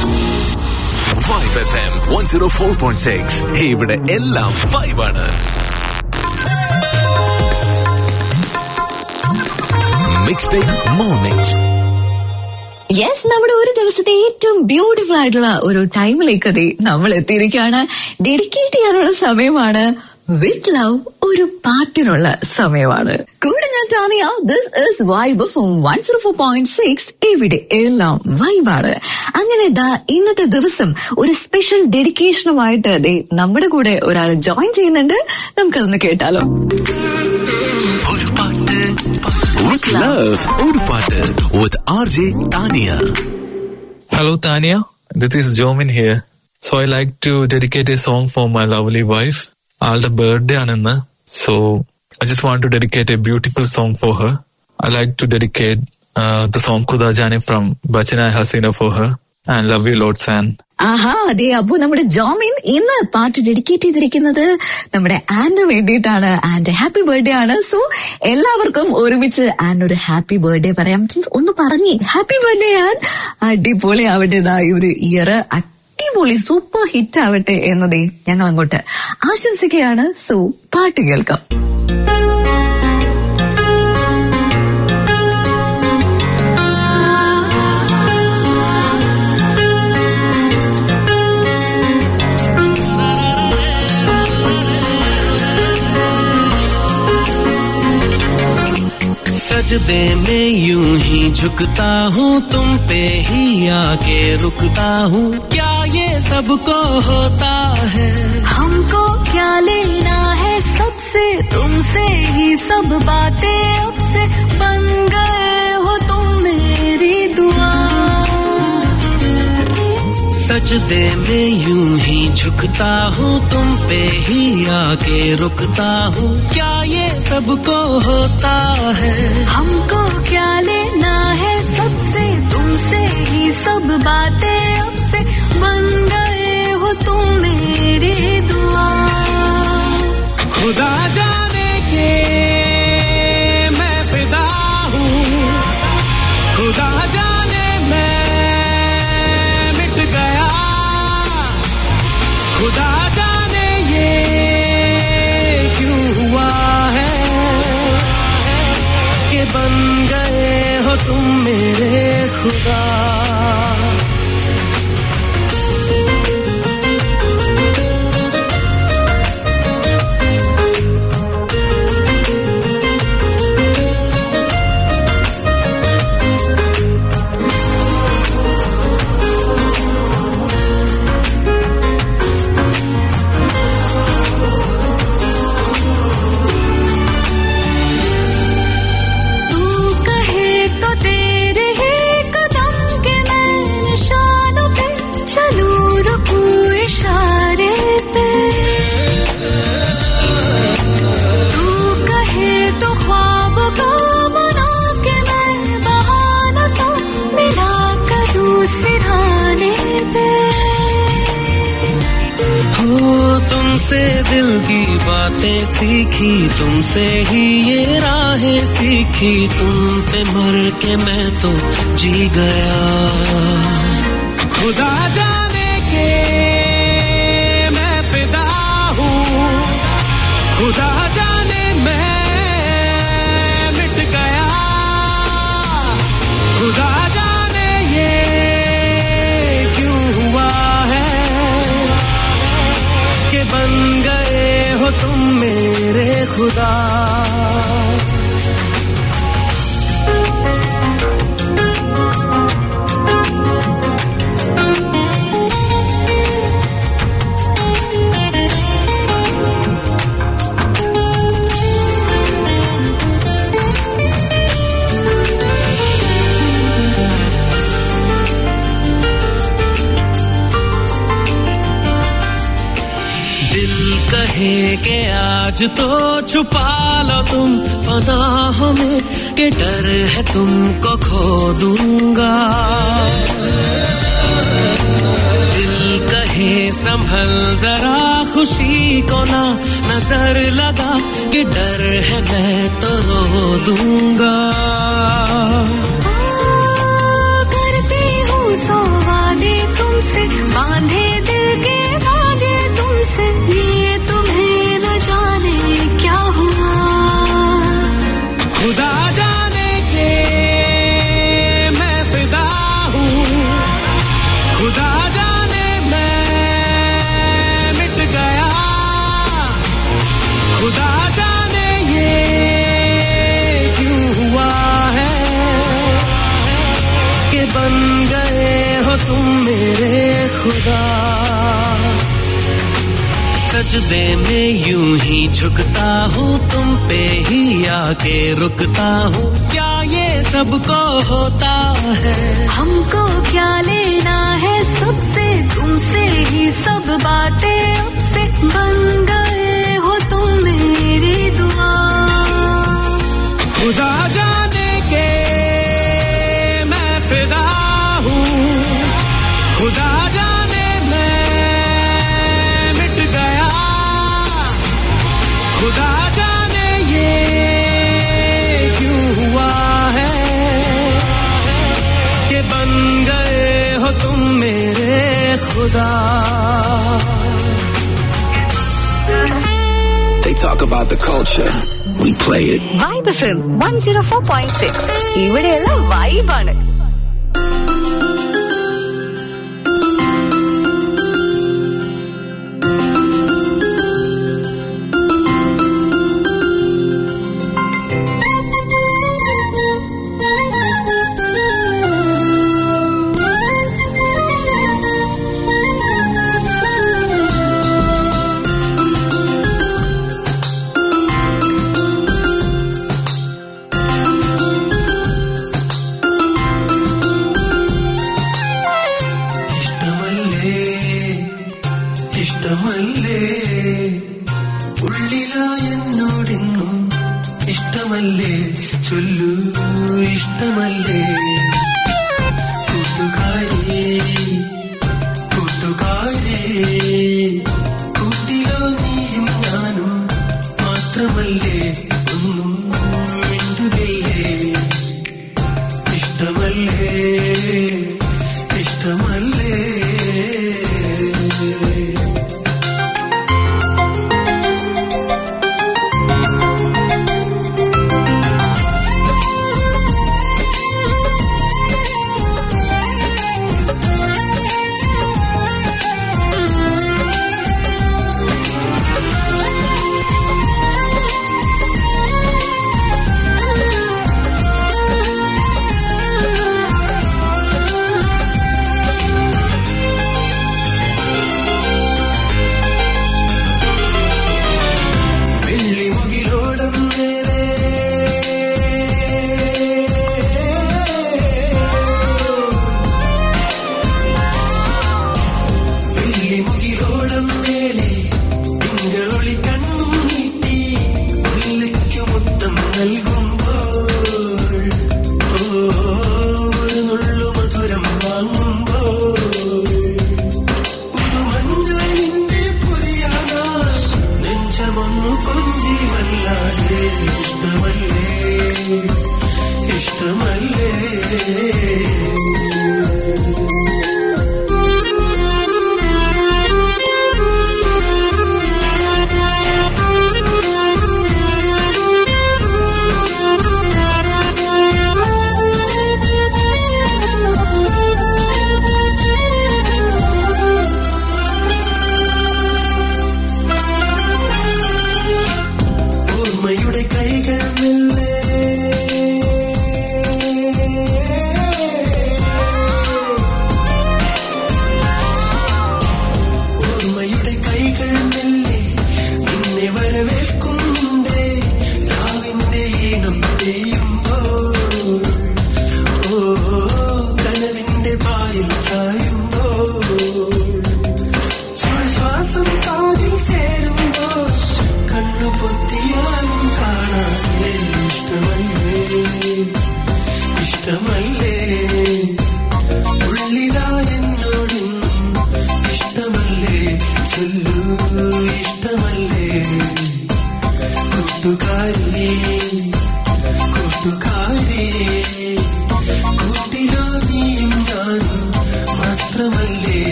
Vibe F M one oh four point six. Hey, ഇവിടെ എല്ലാം vibe ആണ്. Mixtape Mornings. Yes, നമ്മുടെ ഒരു ദിവസത്തെ ഏറ്റവും beautiful ആയിട്ടുള്ള ഒരു ടൈമിലേക്ക് നമ്മൾ എത്തിയിരിക്കുകയാണ്. ഡെഡിക്കേറ്റ് ചെയ്യാനുള്ള സമയമാണ്. വിത്ത് ലവ് ഒരു പാട്ടിനുള്ള സമയമാണ്. കൂടെ ഞാൻ Tanya. This is vibe from one zero four point six. ഇവിടെ എല്ലാം വൈബാണ്. അങ്ങനെ ദാ ഇന്നത്തെ ദിവസം ഒരു സ്പെഷ്യൽ ഡെഡിക്കേഷനുമായിട്ട് ദേ നമ്മുടെ കൂടെ ഒരാൾ ജോയിൻ ചെയ്യുന്നുണ്ട്. നമുക്കതൊന്ന് കേട്ടാലോ. With love, ഒരു പാട്ട് with R J Tania. Hello Tania, this is Jomin here. So I like to dedicate a song for my lovely wife. Alda birthday ananna. So I just want to dedicate a beautiful song for her. I like to dedicate uh, the song Khuda Jane from Bachana Hasina for her. And love you lots and ആഹാ, അതെ. അപ്പൊ നമ്മുടെ ജോമിൻ ഇന്ന് പാട്ട് dedicate ചെയ്തിരിക്കുന്നത് നമ്മുടെ and വേണ്ടിയിട്ടാണ്. And happy birthday ആണ്. So എല്ലാവർക്കും ഒരുമിച്ച് ആൻഡ് ഒരു ഹാപ്പി ബർത്ത്ഡേ പറയാം. ഒന്ന് പറഞ്ഞേ ഹാപ്പി ബർത്ത്ഡേ ആൻഡ്. അടിപൊളി ആവട്ടേതായി ഒരു ഇയർ അടിപൊളി സൂപ്പർ ഹിറ്റ് ആവട്ടെ എന്നതേ ഞങ്ങൾ അങ്ങോട്ട് ആശംസിക്കുകയാണ്. സോ പാട്ട് കേൾക്കാം. सजदे में यूं ही झुकता हूँ, तुम पे ही आके रुकता हूँ. क्या ये सबको होता है? हमको क्या लेना है सबसे, तुमसे ही सब बातें अब से बन गए हो तुम मेरी दुआ. सजदे में यूं ही झुकता हूँ, तुम पे ही आके रुकता हूँ. क्या ये सबको होता है? हमको क्या लेना है सबसे, तुमसे ही सब बातें अब से बन गए हो तुम मेरी दुआ. खुदा जाने के मैं फिदा हूँ, खुदा जाने मैं मिट गया, खुदा जाने ये क्यों हुआ है कि बन गए हो तुम मेरे खुदा. तुमसे दिल की बातें सीखी, तुमसे ही ये राहें सीखी. तुम पे मर के मैं तो जी गया. खुदा जाने के मैं फिदा हूँ, खुदा जाने मैं मिट गया, खुदा जाने ये क्यों हुआ है कि बन गए हो तुम मेरे खुदा. कहे के आज तो छुपा लो तुम पनाहों में, के डर है तुमको खो दूंगा. दिल कहे संभल जरा खुशी को ना नजर लगा, के डर है मैं तो रो दूंगा. करती हूँ सौ वादे तुमसे, बांधे दिल के धागे तुमसे, ये तुम्हें न जाने क्या हुआ. खुदा जाने के मैं फिदा हूँ, खुदा जाने मैं मिट गया, खुदा सजदे में यूं ही झुकता हूँ तुम पे ही आके रुकता हूँ क्या ये सबको होता है हमको क्या लेना है सबसे तुमसे ही सब बातें अब से बन गए हो तुम मेरी दुआ खुदा जाने के मैं फिदा हूँ खुदा जाने मैं मिट गया खुदा जाने ये क्यों हुआ है कि बन गए हो तुम मेरे खुदा. They talk about the culture, we play it. Vibe F M one oh four point six. ഇവിടെയുള്ള വൈബാണ്.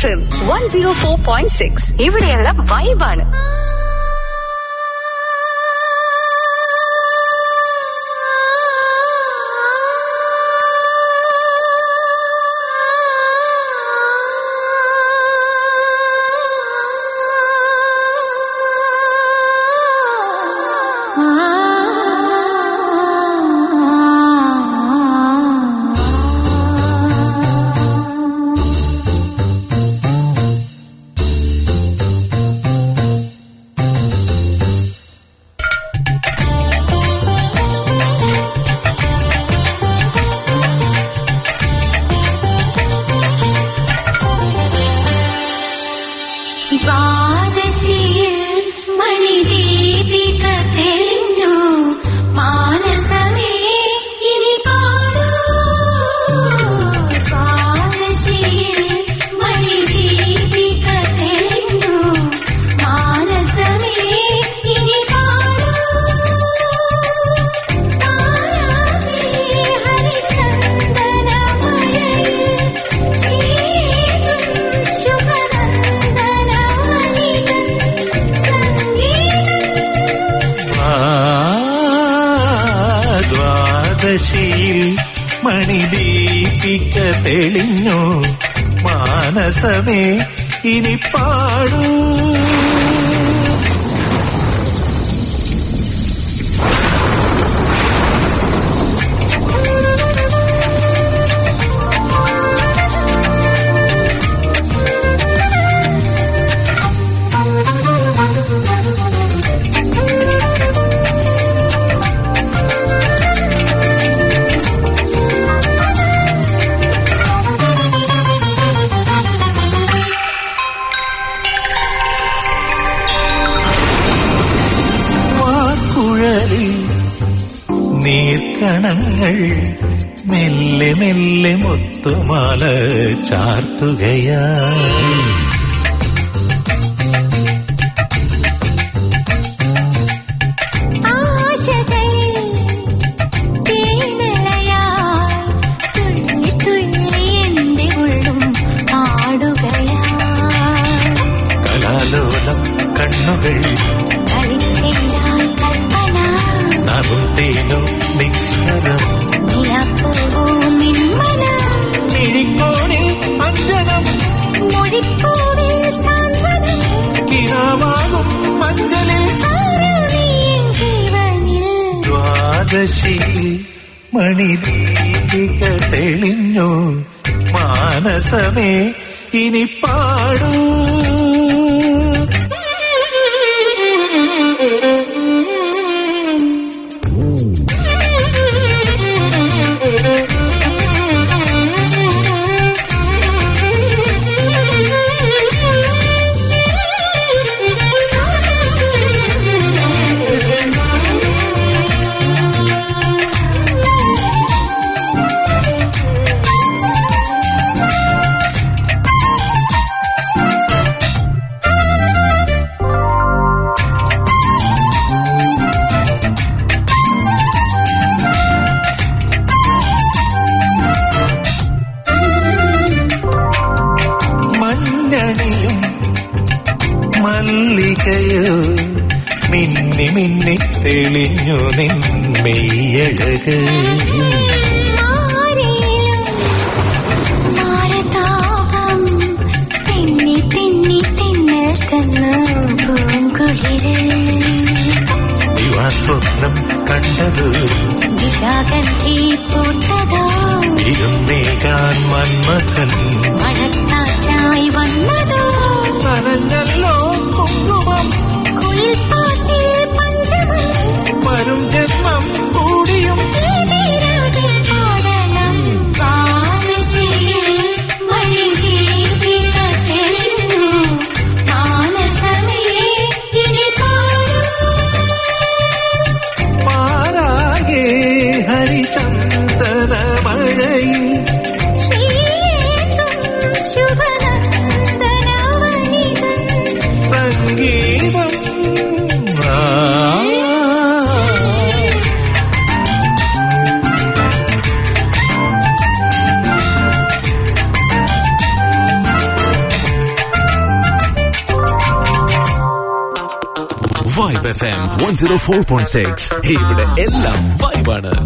F M one zero four point six ഇവിടെയെല്ലാം വൈബാണ്. മണിദീപിക തെളിഞ്ഞു മാനസമേ ഇനി പാടൂ. നീർക്കണങ്ങൾ മെല്ലെ മെല്ലെ മുത്തുമാല ചാർത്തുകയാ. കലാലോലം കണ്ണുകൾ നറുത്തേനോ നിസ്വരം മിഴിക്കോണിൽ അഞ്ജനം കിനാവാകും മഞ്ചലിൽ ദ്വാദശി മണിദീപിക തെളിഞ്ഞു മാനസമേ ഇനി പാടൂ. മല്ലികയോ മിന്നി മിന്നി തെളിഞ്ഞു നിൻമെയ്യഴക്. ദിവാസ്വപ്നം കണ്ടത് നിശാഗന്ധി പൂത്തതോ ഇരുന്നേകാൻ മന്മഥൻ മഴക്കാറ്റായി വന്നതോ നനഞ്ഞല്ലോ കുങ്കുമം കുളിർപ്പാട്ടിൽ പഞ്ചമം വരും ജന്മം കൂടിയും പാടണം. പാദശിയിൽ മണിദീപിക തെളിഞ്ഞു മാനസമേ ഇനി പാടൂ. പാരാകെ ഹരിചന്ദന മഴയിൽ ശ്രീയേതും ശുഭനന്ദനവനിതൻ vibe F M one oh four point six. ഇവിടെ എല്ലാം വൈബാണ്.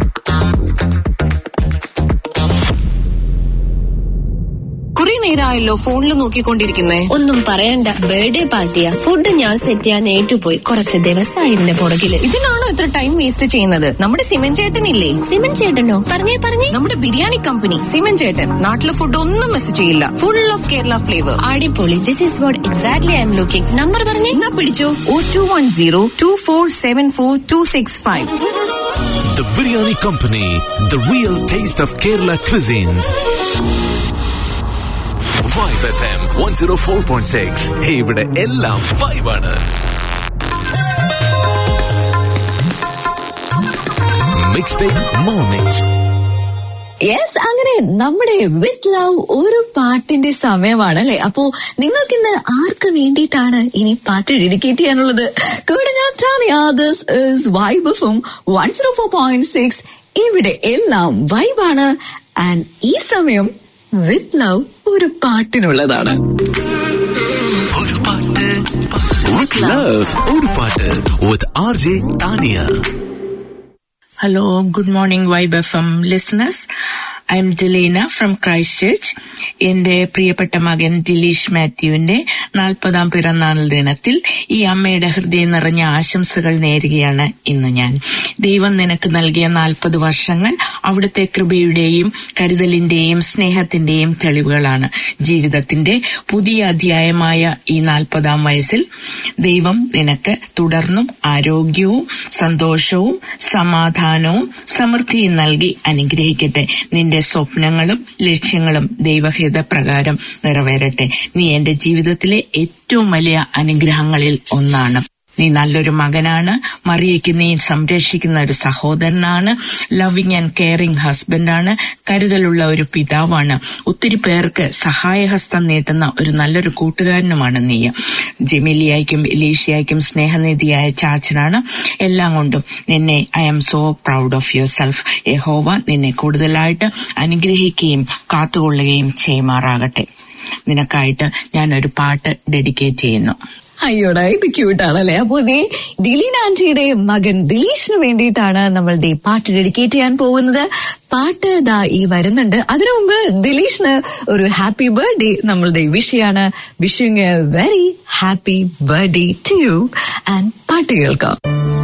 കുറെ നേരമായല്ലോ ഫോണിൽ നോക്കിക്കൊണ്ടിരിക്കുന്നേ. ഒന്നും പറയണ്ട, ബർത്ത്ഡേ പാർട്ടിയാ. ഫുഡ് ഞാൻ സെറ്റ് ചെയ്യാൻ ഏറ്റുപോയി. കുറച്ച് ദിവസമായി ഇതിന്റെ പുറകില്. ഇതിനാണോ ഇത്ര ടൈം വേസ്റ്റ് ചെയ്യുന്നത്? നമ്മുടെ സിമൻ ചേട്ടനില്ലേ? സിമൻ ചേട്ടനോ? പറഞ്ഞേ പറഞ്ഞേ. നമ്മുടെ ബിരിയാണി കമ്പനി സിമൻ ചേട്ടൻ. നാട്ടിലെ ഫുഡ് ഒന്നും മിസ് ചെയ്യില്ല. Full of Kerala flavour. അടിപൊളി. This is what exactly I'm looking. Number പറഞ്ഞേ. എന്നാ പിടിച്ചോ. Oh two one zero two four seven four two six five. The Biryani Company, the real taste of Kerala cuisines. Vibe F M one oh four point six. ഇവിടെ എല്ലാം വൈബാണ്. Mixtape Mornings. Yes, അങ്ങനെ നമ്മുടെ with love ഒരു പാട്ടിന്റെ സമയമാണ് അല്ലെ. അപ്പോ നിങ്ങൾക്ക് ഇന്ന് ആർക്ക് വേണ്ടിയിട്ടാണ് ഇനി പാട്ട് ഡെഡിക്കേറ്റ് ചെയ്യാനുള്ളത്? കൂടെ ഞാൻ Tanya. This is vibe FM one oh four point six. ഇവിടെ എല്ലാം വൈബാണ്. ആൻഡ് ഈ സമയം വിത്ത് ലവ് ഒരു പാട്ടിനുള്ളതാണ്. With love, ഒരു പാട്ട് with R J Tania. Hello, good morning Vibe F M listeners. I am Delina from Christchurch. എന്റെ പ്രിയപ്പെട്ട മകൻ ദിലീഷ് മാത്യുവിന്റെ നാൽപ്പതാം പിറന്നാൾ ദിനത്തിൽ ഈ അമ്മയുടെ ഹൃദയം നിറഞ്ഞ ആശംസകൾ നേരുകയാണ് ഇന്ന് ഞാൻ. ദൈവം നിനക്ക് നൽകിയ നാൽപ്പത് വർഷങ്ങൾ അവിടുത്തെ കൃപയുടെയും കരുതലിന്റെയും സ്നേഹത്തിന്റെയും തെളിവുകളാണ്. ജീവിതത്തിന്റെ പുതിയ അധ്യായമായ ഈ നാൽപ്പതാം വയസ്സിൽ ദൈവം നിനക്ക് തുടർന്നും ആരോഗ്യവും സന്തോഷവും സമാധാനവും സമൃദ്ധിയും നൽകി അനുഗ്രഹിക്കട്ടെ. നിന്റെ സ്വപ്നങ്ങളും ലക്ഷ്യങ്ങളും ദൈവഹിത പ്രകാരം നിറവേറട്ടെ. നീ എന്റെ ജീവിതത്തിലെ ഏറ്റവും വലിയ അനുഗ്രഹങ്ങളിൽ ഒന്നാണ്. നീ നല്ലൊരു മകനാണ്. മറിയയ്ക്ക് നീ സംരക്ഷിക്കുന്ന ഒരു സഹോദരനാണ്. ലവിങ് ആൻഡ് കെയറിംഗ് ഹസ്ബൻഡാണ്. കരുതലുള്ള ഒരു പിതാവാണ്. ഒത്തിരി പേർക്ക് സഹായഹസ്തം നീട്ടുന്ന ഒരു നല്ലൊരു കൂട്ടുകാരനുമാണ് നീ. ജെമിലിയായ്ക്കും എലീഷയായ്ക്കും സ്നേഹനിധിയായ ചാച്ചനാണ്. എല്ലാം കൊണ്ടും നിന്നെ I am so proud of yourself. യഹോവ നിന്നെ കൂടുതലായിട്ട് അനുഗ്രഹിക്കുകയും കാത്തുകൊള്ളുകയും ചെയ്യുമാറാകട്ടെ. നിനക്കായിട്ട് ഞാനൊരു പാട്ട് ഡെഡിക്കേറ്റ് ചെയ്യുന്നു. അയ്യോടാ, ഇത് ക്യൂട്ടാണല്ലേ. അപ്പൊ ദേ ദിലീൻ ആന്റിയുടെ മകൻ ദിലീഷിന് വേണ്ടിയിട്ടാണ് നമ്മൾ ദേ പാട്ട് ഡെഡിക്കേറ്റ് ചെയ്യാൻ പോകുന്നത്. പാട്ട് ദാ ഈ വരുന്നുണ്ട്. അതിനു മുമ്പ് ദിലീഷിന് ഒരു ഹാപ്പി ബർത്ത്ഡേ നമ്മൾ ദേ വിഷ് ചെയ്യാണ്. Wishing a very happy birthday to you. And പാട്ട് കേൾക്കാം.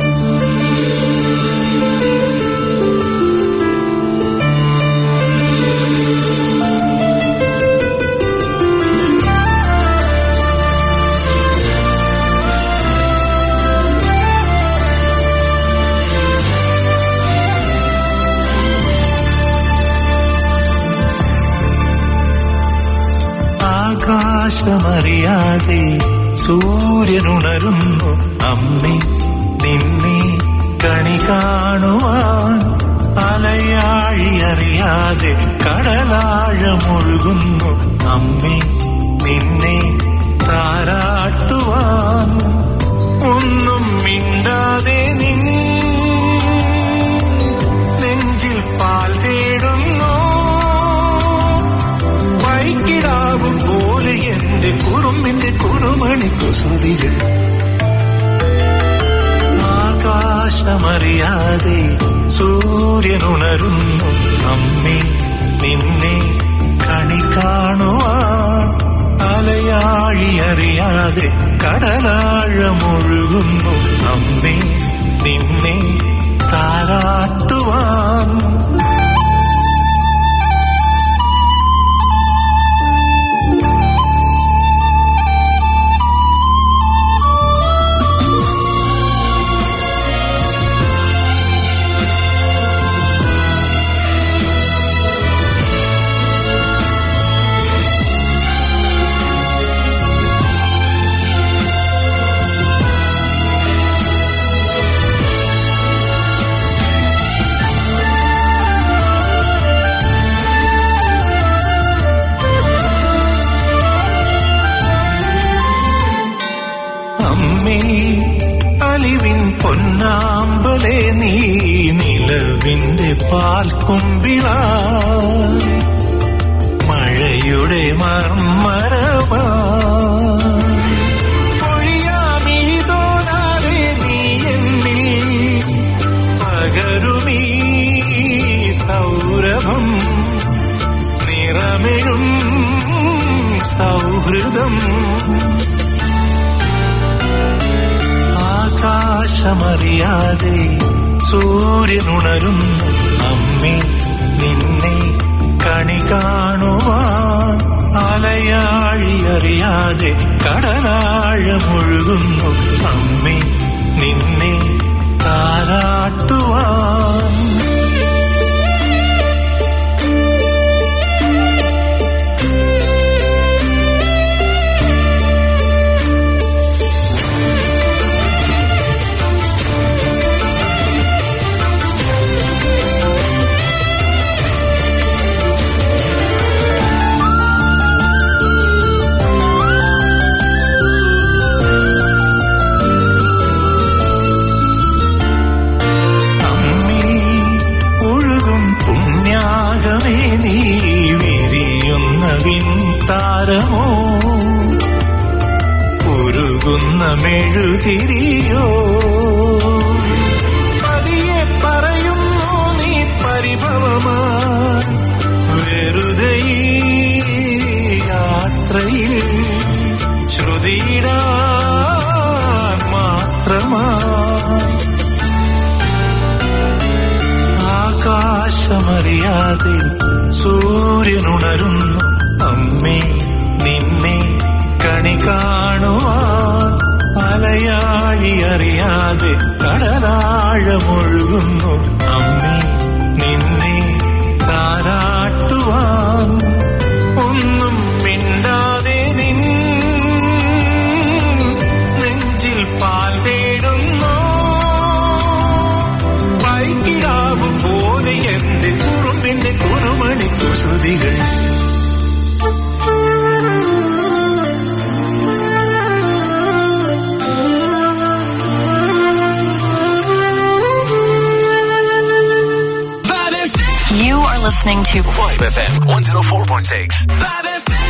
ആകാശമറിയാതെ സൂര്യനുണരുന്നു അമ്മേ നിന്നെ കണി കാണുവാൻ. അലയാഴി അറിയാതെ കടലാഴമൊഴുകുന്നു അമ്മേ നിന്നെ താരാട്ടുവാൻ. ഒന്നും മിണ്ടാതെ നിൻ നെഞ്ചിൽ പാൽ തേടുന്നു. വൈകിടാവും പോലെ എന്റെ കുറുമ്പിന്റെ കുറുമണി കുസൃതികൾ. ആകാശമറിയാതെ സൂര്യനുണരുന്നു അമ്മേ നിന്നെ കണി കാണുവാൻ. അലയാഴി അറിയാതെ കടലാഴമൊഴുകുന്നു അമ്മേ നിന്നെ താരാട്ടുവാൻ. അലിവിൻ പൊന്നാമ്പലെ നീ നിലവിന്റെ പാൽക്കൊമ്പിള മഴയുടെ മർമരമാ പൊഴിയാമിഴി തോന്നാതെ ആകാശമറിയാതെ സൂര്യനുണരുന്നു അമ്മേ നിന്നെ കണി കാണുവാൻ. അലയാഴി അറിയാതെ കടലാഴമൊഴുകുന്നു അമ്മേ നിന്നെ താരാട്ടുവാൻ. നീ വിരിയുന്ന വിൻതാരമോ ഉരുകുന്ന മെഴുതിരിയോ പതിയെ പറയുന്നു നീ പരിഭവമായി വെറുതെ ഈ യാത്രയിൽ ശ്രുതിയിടാൻ മാത്രമായി. ആകാശമറിയാതെ സൂര്യനുണരുന്നു അമ്മേ നിന്നെ കണി കാണുവാൻ. അലയാഴി അറിയാതെ കടലാഴമൊഴുകുന്നു അമ്മേ നിന്നെ താരാട്ടുവാൻ. ഒന്നും മിണ്ടാതെ നിൻ നെഞ്ചിൽ പാൽ തേടുന്നു പൈക്കിടാവ് പോലെ എന്റെ കുറുമ്പിന്റെ കുറുമണി കുസൃതികൾ. You are listening to Vibe F M one oh four point six. Vibe F M.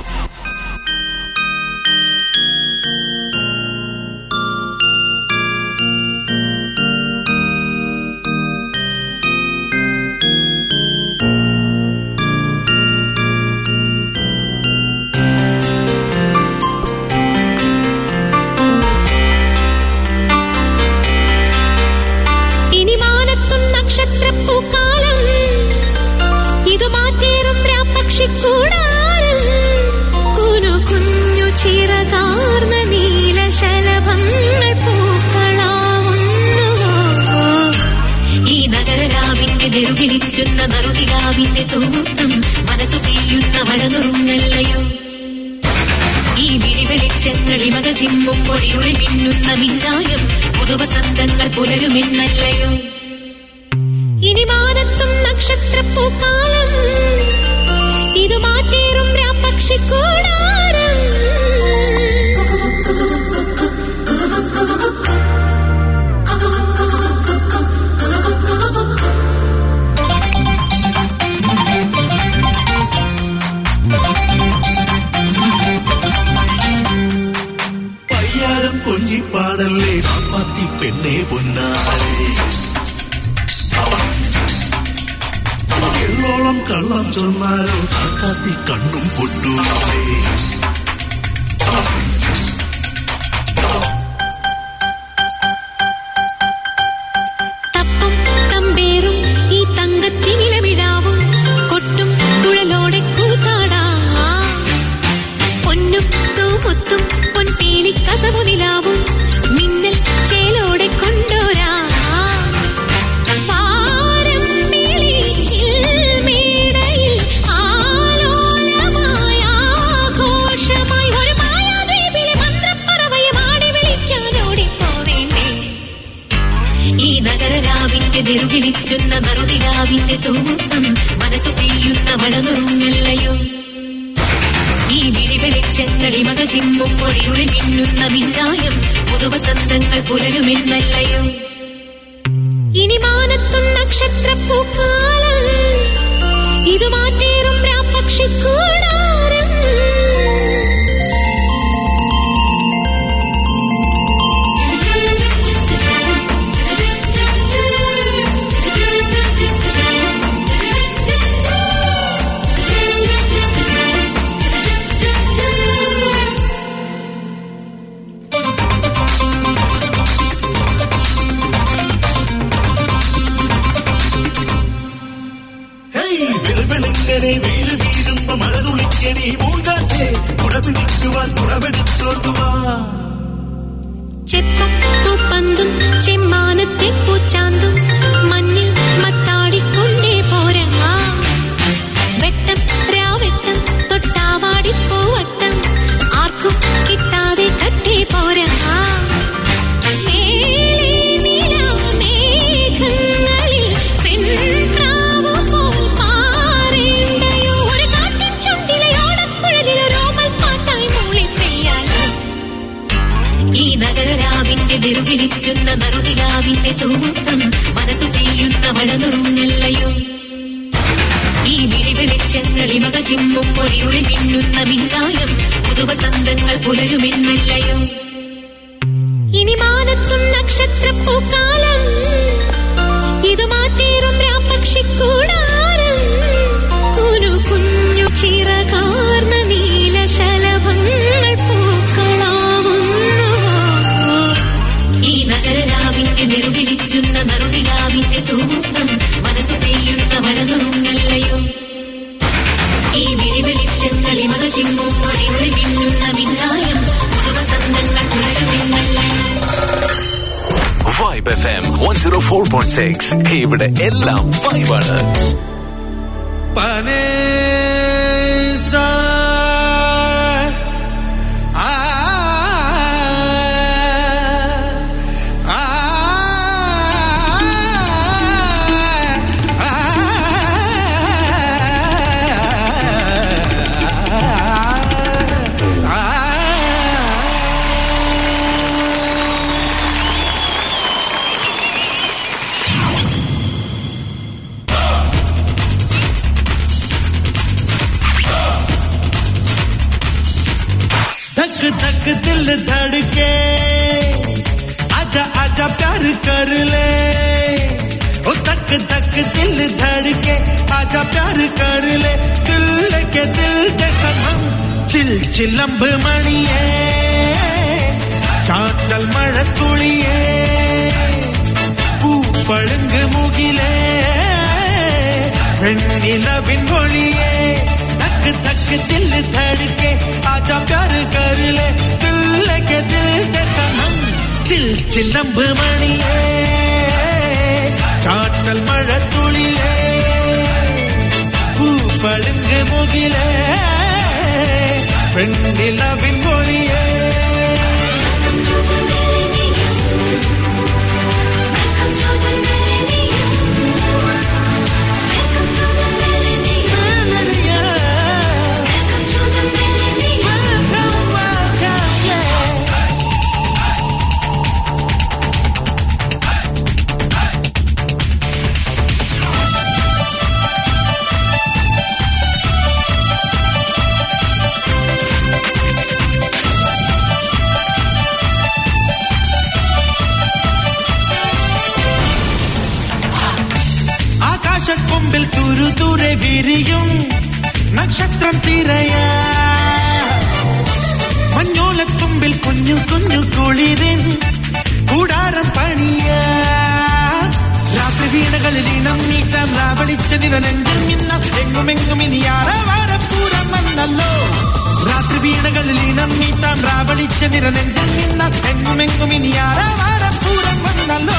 നെറുകിലിറ്റുന്ന നറുകിലാവിന്റെ തൂത്തം മനസ്സു പെയ്യുന്ന മഴനുറുങ്ങല്ലയോ. ഈ വിരിവെളിച്ചങ്ങളിൽ മകൾ ചിമ്മുമ്പോൾ ഇരുളിൽ മിന്നുന്ന മിന്നായം പുതുവസന്തങ്ങൾ പുലരുമെന്നല്ലയോ. ഇനി മാനത്തും നക്ഷത്രപ്പൂക്കാലം ഇത് മാറ്റേറും രാപ്പക്ഷിക്കൂടാരം. പയ്യാരം കൊഞ്ചിപ്പാടല്ലേ പാപ്പാത്തി പെണ്ണേ പൊന്നാരേ. എള്ളോളം കള്ളം ചൊന്നാരോ കാക്കാത്തി കണ്ണും പൊട്ടൂരേ. തപ്പും തമ്പേറും ഈ തങ്കത്തിനിലമിടാവും കൊട്ടും കുഴലോടെ കൂത്താടാ. പൊന്നും തൂമുത്തും പൊൻപേലി കസവുനിലാവും മിന്നൽ ചേലോടെ കൊണ്ടോരാ. നെറുകിലിറ്റുന്ന നറുതിരാവിന്റെ തൂത്തം മനസ്സു പെയ്യുന്ന മഴനുറുങ്ങല്ലയോ. ഈ വിരിവെളിച്ചങ്ങളിൽ മകൾ ചിമ്മുമ്പോൾ ഇരുളിൽ മിന്നുന്ന മിന്നായം പുതുവസന്തങ്ങൾ പുലരുമെന്നല്ലയോ. ഇനി മാനത്തും നക്ഷത്രപ്പൂക്കാലം ഇത് മാറ്റേറും രാപ്പക്ഷിക്കൂടാരം. കുളിക്കുവാൻ കുടമെടുത്തോട്ടുവാ. ചെപ്പും പൂപ്പന്തും ചെമ്മാനത്തെ പൂച്ചാന്തും മഞ്ഞിൽ മത്താടിക്കൊണ്ടേ പോരാ. വെട്ടം രാവെട്ടം തൊട്ടാവാടിപ്പൂവട്ടം ആർക്കും കിട്ടാതെ കട്ടേ പോരാ. ിരിക്കുന്ന നറുതിലാവിന്റെ തൂക്കം മനസ്സു പെയ്യുന്ന മഴനുറുങ്ങല്ലയോ. ഈ വിരിവെളിച്ചങ്ങളിൽ മക ചിമ്മും പൊടിയുളി മിന്നുന്ന മിന്നായം പുതുവസന്തങ്ങൾ പുലരുമെന്നല്ലയോ. ഇനി മാനത്തും നക്ഷത്രപ്പൂക്കാലം ഇതു മാറ്റേറും രാപ്പക്ഷിക്കൂടാരം. കുനു കുഞ്ഞു ചിറകാർന്ന നീലശലഭങ്ങൾ പൂക്കളാവുന്നു. ഈ നഗരരാവിന്റെ നെറുകിലിറ്റുന്ന നറുതിലാവിന്റെ തൂക്കം മനസ്സു പെയ്യുന്ന മഴനുറുങ്ങല്ലയോ. ഈ വിരിവെളിച്ചങ്ങളിൽ മക ചിമ്മും പൊടിയുളി മിന്നുന്ന മിന്നായം പുതുവസന്തങ്ങൾ പുലരുമെന്നല്ലയോ. Vibe F M one oh four point six. ഇവിടെ എല്ലാം വൈബാണ്. धक दिल धड़के आजा आजा प्यार कर ले. ओ धक धक दिल धड़के आजा प्यार कर ले. दिल के दिल के सनम चिल चिलंब मणिये चाटल मഴത്തുളിയേ പൂപ്പളുങ്ക് മുകിലേ വെണ്ണിലവിൻ ഒളിയേ. धक धक दिल धड़के आजा प्यार कर ले. दिल के दिल के सनम चिल चिलंब मणिये चाटल मഴത്തുളിയേ പൂപ്പളുങ്ക് മുകിലേ വെണ്ണിലവിൻ ഒളിയേ. കൊമ്പിൽ തുരു തുരെ വിരിയും നക്ഷത്രം തിരയാ. മഞ്ഞോലത്തുമ്പിൽ കുഞ്ഞു കുഞ്ഞു കുളിരിൻ കൂടാരം പണിയാ. രാത്രി വീണകളിൽ ഇനം നീട്ടാം രാവളിച്ച നിറനെഞ്ചൽ മിന്നാം. എങ്ങുമെങ്ങും ഇനി ആരവാരപ്പൂരം വന്നല്ലോ. രാത്രി വീണകളിൽ ഇനം നീട്ടാം രാവളിച്ച നിറനെഞ്ചൽ മിന്നാം. എങ്ങുമെങ്ങും ഇനി ആരവാരപ്പൂരം വന്നല്ലോ.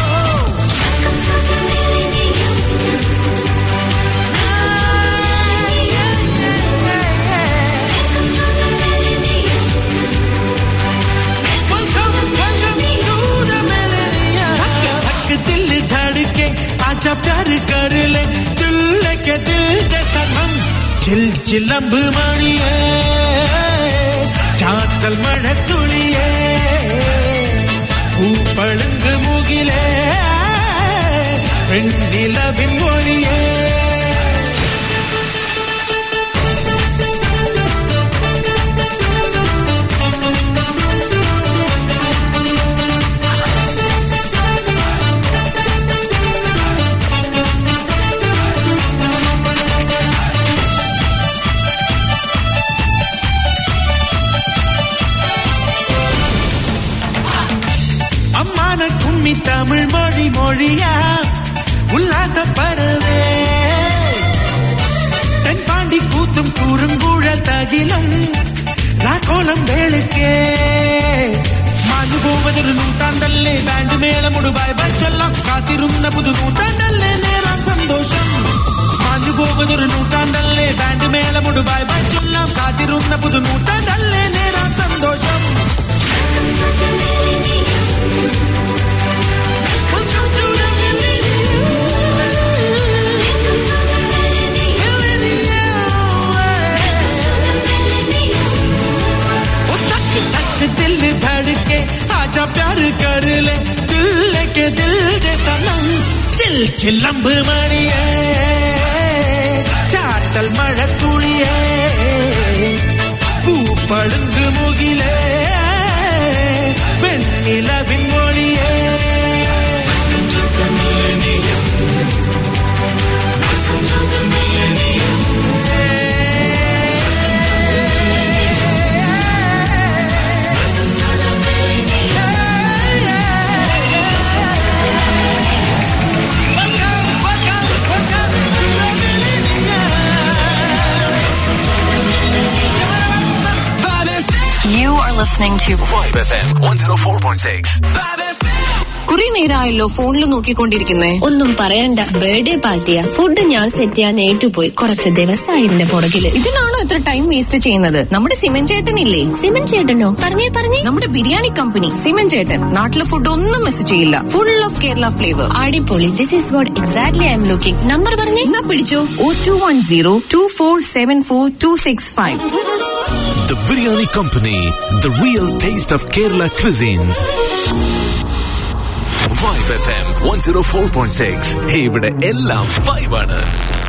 दिल धड़के आजा प्यार कर ले. दिल के दिल के सनम चिल चिलंब मणिये चाटल मഴത്തുളിയേ പൂപ്പളുങ്ക് മുകിലേ വെണ്ണിലവിൻ ഒളിയേ. கும்மி தமிழ் மொழி மொழியா உல்லாச பறவே. தென்பாண்டி கூத்தும் கூறுங்கூழல் தகிலும் കോലം വേളിക്കേ മാഞ്ഞു പോവതൊരു നൂറ്റാണ്ടല്ലേ ബാൻഡ് മേളമുടു ബൈ ബൈ ചൊല്ലാം കാത്തിരുന്ന പുതു നൂറ്റാണ്ടല്ലേ നേരാം സന്തോഷം മാഞ്ഞു പോവതൊരു നൂറ്റാണ്ടല്ലേ ബാൻഡ് മേളമുടു ബൈ ബൈ ചൊല്ലാം കാത്തിരുന്ന പുതു നൂറ്റാണ്ടല്ലേ നേരാം സന്തോഷം दिल धड़के आजा प्यार कर ले दिल लेके दिल दे सनम चिल चिलंब मणिये चाटल मഴ തുളിയേ പൂപ്പളുങ്ക് മുകിലേ വെണ്ണിലവിൻ മൊഴിയേ You are listening to Vibe F M one oh four point six. കുറെ നേരമായല്ലോ ഫോണിൽ നോക്കിക്കൊണ്ടിരിക്കുന്നേ. ഒന്നും പറയണ്ട, ബർത്ത്ഡേ പാർട്ടിയാ. ഫുഡ് ഞാൻ സെറ്റ് ചെയ്യാൻ ഏറ്റുപോയി. കുറച്ച് ദിവസമായി ഇതിന്റെ പുറകില്. ഇതിനാണോ ഇത്ര ടൈം വേസ്റ്റ് ചെയ്യുന്നത്? നമ്മുടെ സിമൻ ചേട്ടനില്ലേ? സിമൻ ചേട്ടനോ? പറഞ്ഞേ പറഞ്ഞേ. നമ്മുടെ ബിരിയാണി കമ്പനി സിമൻ ചേട്ടൻ. നാട്ടിലെ ഫുഡ് ഒന്നും മിസ് ചെയ്യില്ല. Full of Kerala flavour. അടിപൊളി. This is what exactly I'm looking. Number പറഞ്ഞേ. എന്നാ പിടിച്ചോ. Oh two one zero two four seven four two six five. The Biryani Company, the real taste of Kerala cuisines. Vibe F M one oh four point six. Hey, ഇവിടെ എല്ലാം vibe ആണ്.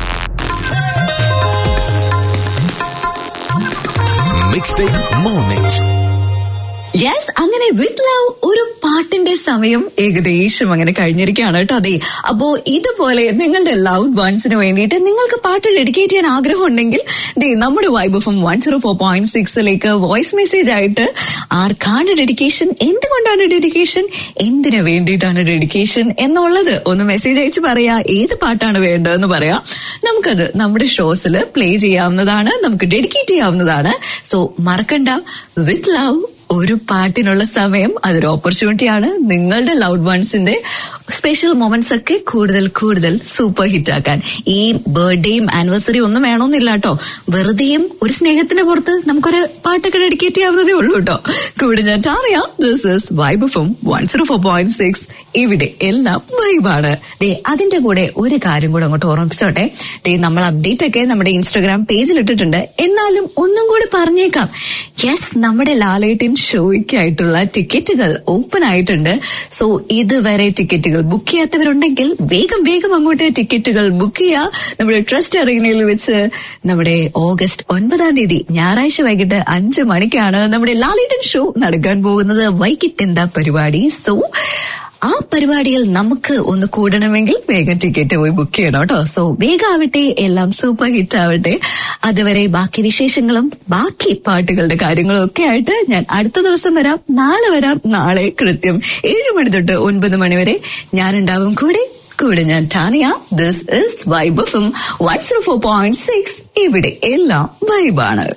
Mixtape Mornings. Yes, അങ്ങനെ with love ഒരു പാട്ടിന്റെ സമയം ഏകദേശം അങ്ങനെ കഴിഞ്ഞിരിക്കുകയാണ് കേട്ടോ. അതെ, അപ്പോ ഇതുപോലെ നിങ്ങളുടെ ലവ് വൺസിന് വേണ്ടിയിട്ട് നിങ്ങൾക്ക് പാട്ട് ഡെഡിക്കേറ്റ് ചെയ്യാൻ ആഗ്രഹം ഉണ്ടെങ്കിൽ ദേ നമ്മുടെ vibe F M one zero four point സിക്സിലേക്ക് വോയിസ് മെസ്സേജ് ആയിട്ട് ആർക്കാണ് ഡെഡിക്കേഷൻ, എന്തുകൊണ്ടാണ് ഡെഡിക്കേഷൻ, എന്തിനു വേണ്ടിയിട്ടാണ് ഡെഡിക്കേഷൻ എന്നുള്ളത് ഒന്ന് മെസ്സേജ് അയച്ച് പറയാ. ഏത് പാട്ടാണ് വേണ്ടതെന്ന് പറയാം. നമുക്കത് നമ്മുടെ ഷോസിൽ പ്ലേ ചെയ്യാവുന്നതാണ്, നമുക്ക് ഡെഡിക്കേറ്റ് ചെയ്യാവുന്നതാണ്. സോ മറക്കണ്ട, വിത്ത് ലവ് ഒരു പാട്ടിനുള്ള സമയം, അതൊരു ഓപ്പർച്യൂണിറ്റിയാണ് നിങ്ങളുടെ ലൗഡ് വൺസിന്റെ സ്പെഷ്യൽ മൊമെന്റ്സ് ഒക്കെ കൂടുതൽ കൂടുതൽ സൂപ്പർ ഹിറ്റ് ആക്കാൻ. ഈ ബർത്ത്ഡേയും ആനിവേഴ്സറിയും ഒന്നും വേണമെന്നില്ല കേട്ടോ. വെറുതെയും ഒരു സ്നേഹത്തിന്റെ പുറത്ത് നമുക്കൊരു പാട്ടൊക്കെ ഡെഡിക്കേറ്റ് ചെയ്യാവുന്നതേ ഉള്ളൂ കേട്ടോ. കൂടെ ഞാൻ Tania. This is vibe F M one zero four point six. ഇവിടെ എല്ലാം വൈബാണ്. ദേ അതിന്റെ കൂടെ ഒരു കാര്യം കൂടെ അങ്ങോട്ട് ഓർമ്മിപ്പിച്ചോട്ടെ. ദേ നമ്മൾ അപ്ഡേറ്റ് ഒക്കെ നമ്മുടെ ഇൻസ്റ്റാഗ്രാം പേജിൽ ഇട്ടിട്ടുണ്ട്. എന്നാലും ഒന്നും കൂടി പറഞ്ഞേക്കാം. യെസ്, നമ്മുടെ ലാലേട്ടിൻ ഷോയ്ക്കായിട്ടുള്ള ടിക്കറ്റുകൾ ഓപ്പൺ ആയിട്ടുണ്ട്. സോ ഇതുവരെ ടിക്കറ്റുകൾ ബുക്ക് ചെയ്യാത്തവരുണ്ടെങ്കിൽ വേഗം വേഗം അങ്ങോട്ട് ടിക്കറ്റുകൾ ബുക്ക് ചെയ്യുക. നമ്മുടെ ട്രസ്റ്റ് അറീനയിൽ വെച്ച് നമ്മുടെ ഓഗസ്റ്റ് ഒൻപതാം തീയതി ഞായറാഴ്ച വൈകിട്ട് അഞ്ചു മണിക്കാണ് നമ്മുടെ ലാലേട്ടൻ ഷോ നടക്കാൻ പോകുന്നത്. വൈകിട്ട് എന്താ പരിപാടി? സോ ആ പരിപാടിയിൽ നമുക്ക് ഒന്ന് കൂടണമെങ്കിൽ വേഗം ടിക്കറ്റ് പോയി ബുക്ക് ചെയ്യണം കേട്ടോ. സോ വേഗം ആവട്ടെ, എല്ലാം സൂപ്പർ ഹിറ്റ് ആവട്ടെ. അതുവരെ ബാക്കി വിശേഷങ്ങളും ബാക്കി പാട്ടുകളുടെ കാര്യങ്ങളും ഒക്കെ ആയിട്ട് ഞാൻ അടുത്ത ദിവസം വരാം. നാളെ വരാം. നാളെ കൃത്യം ഏഴു മണി തൊട്ട് ഒൻപത് മണി വരെ ഞാനുണ്ടാവും കൂടെ. കൂടെ ഞാൻ Tanya. This is vibe F M one zero four point six. ഇവിടെ എല്ലാം വൈബാണ്.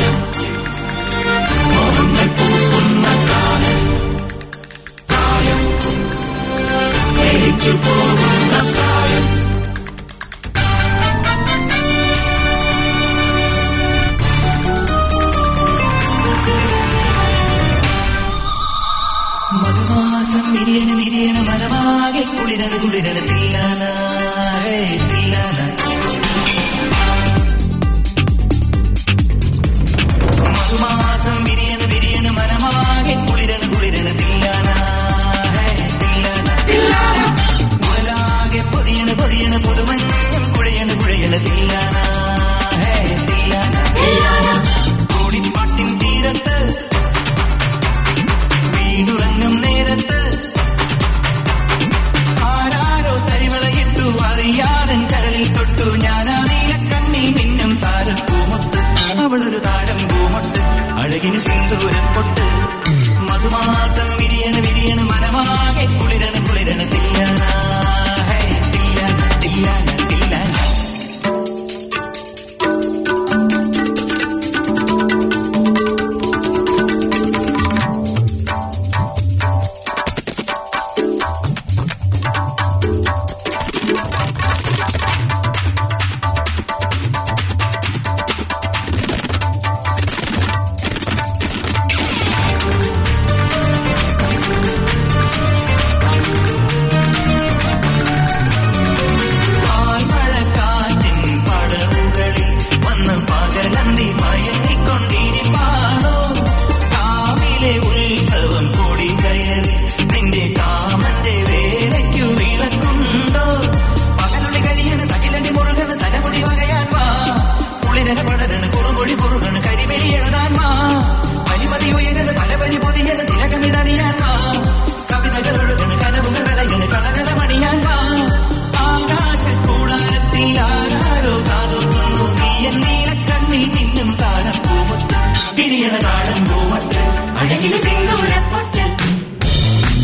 മധുമാസം വിരിയണ വിരിയണ മരമാകെ കുളിരണ് കുളിരണ് തില്ലാന തില്ലാന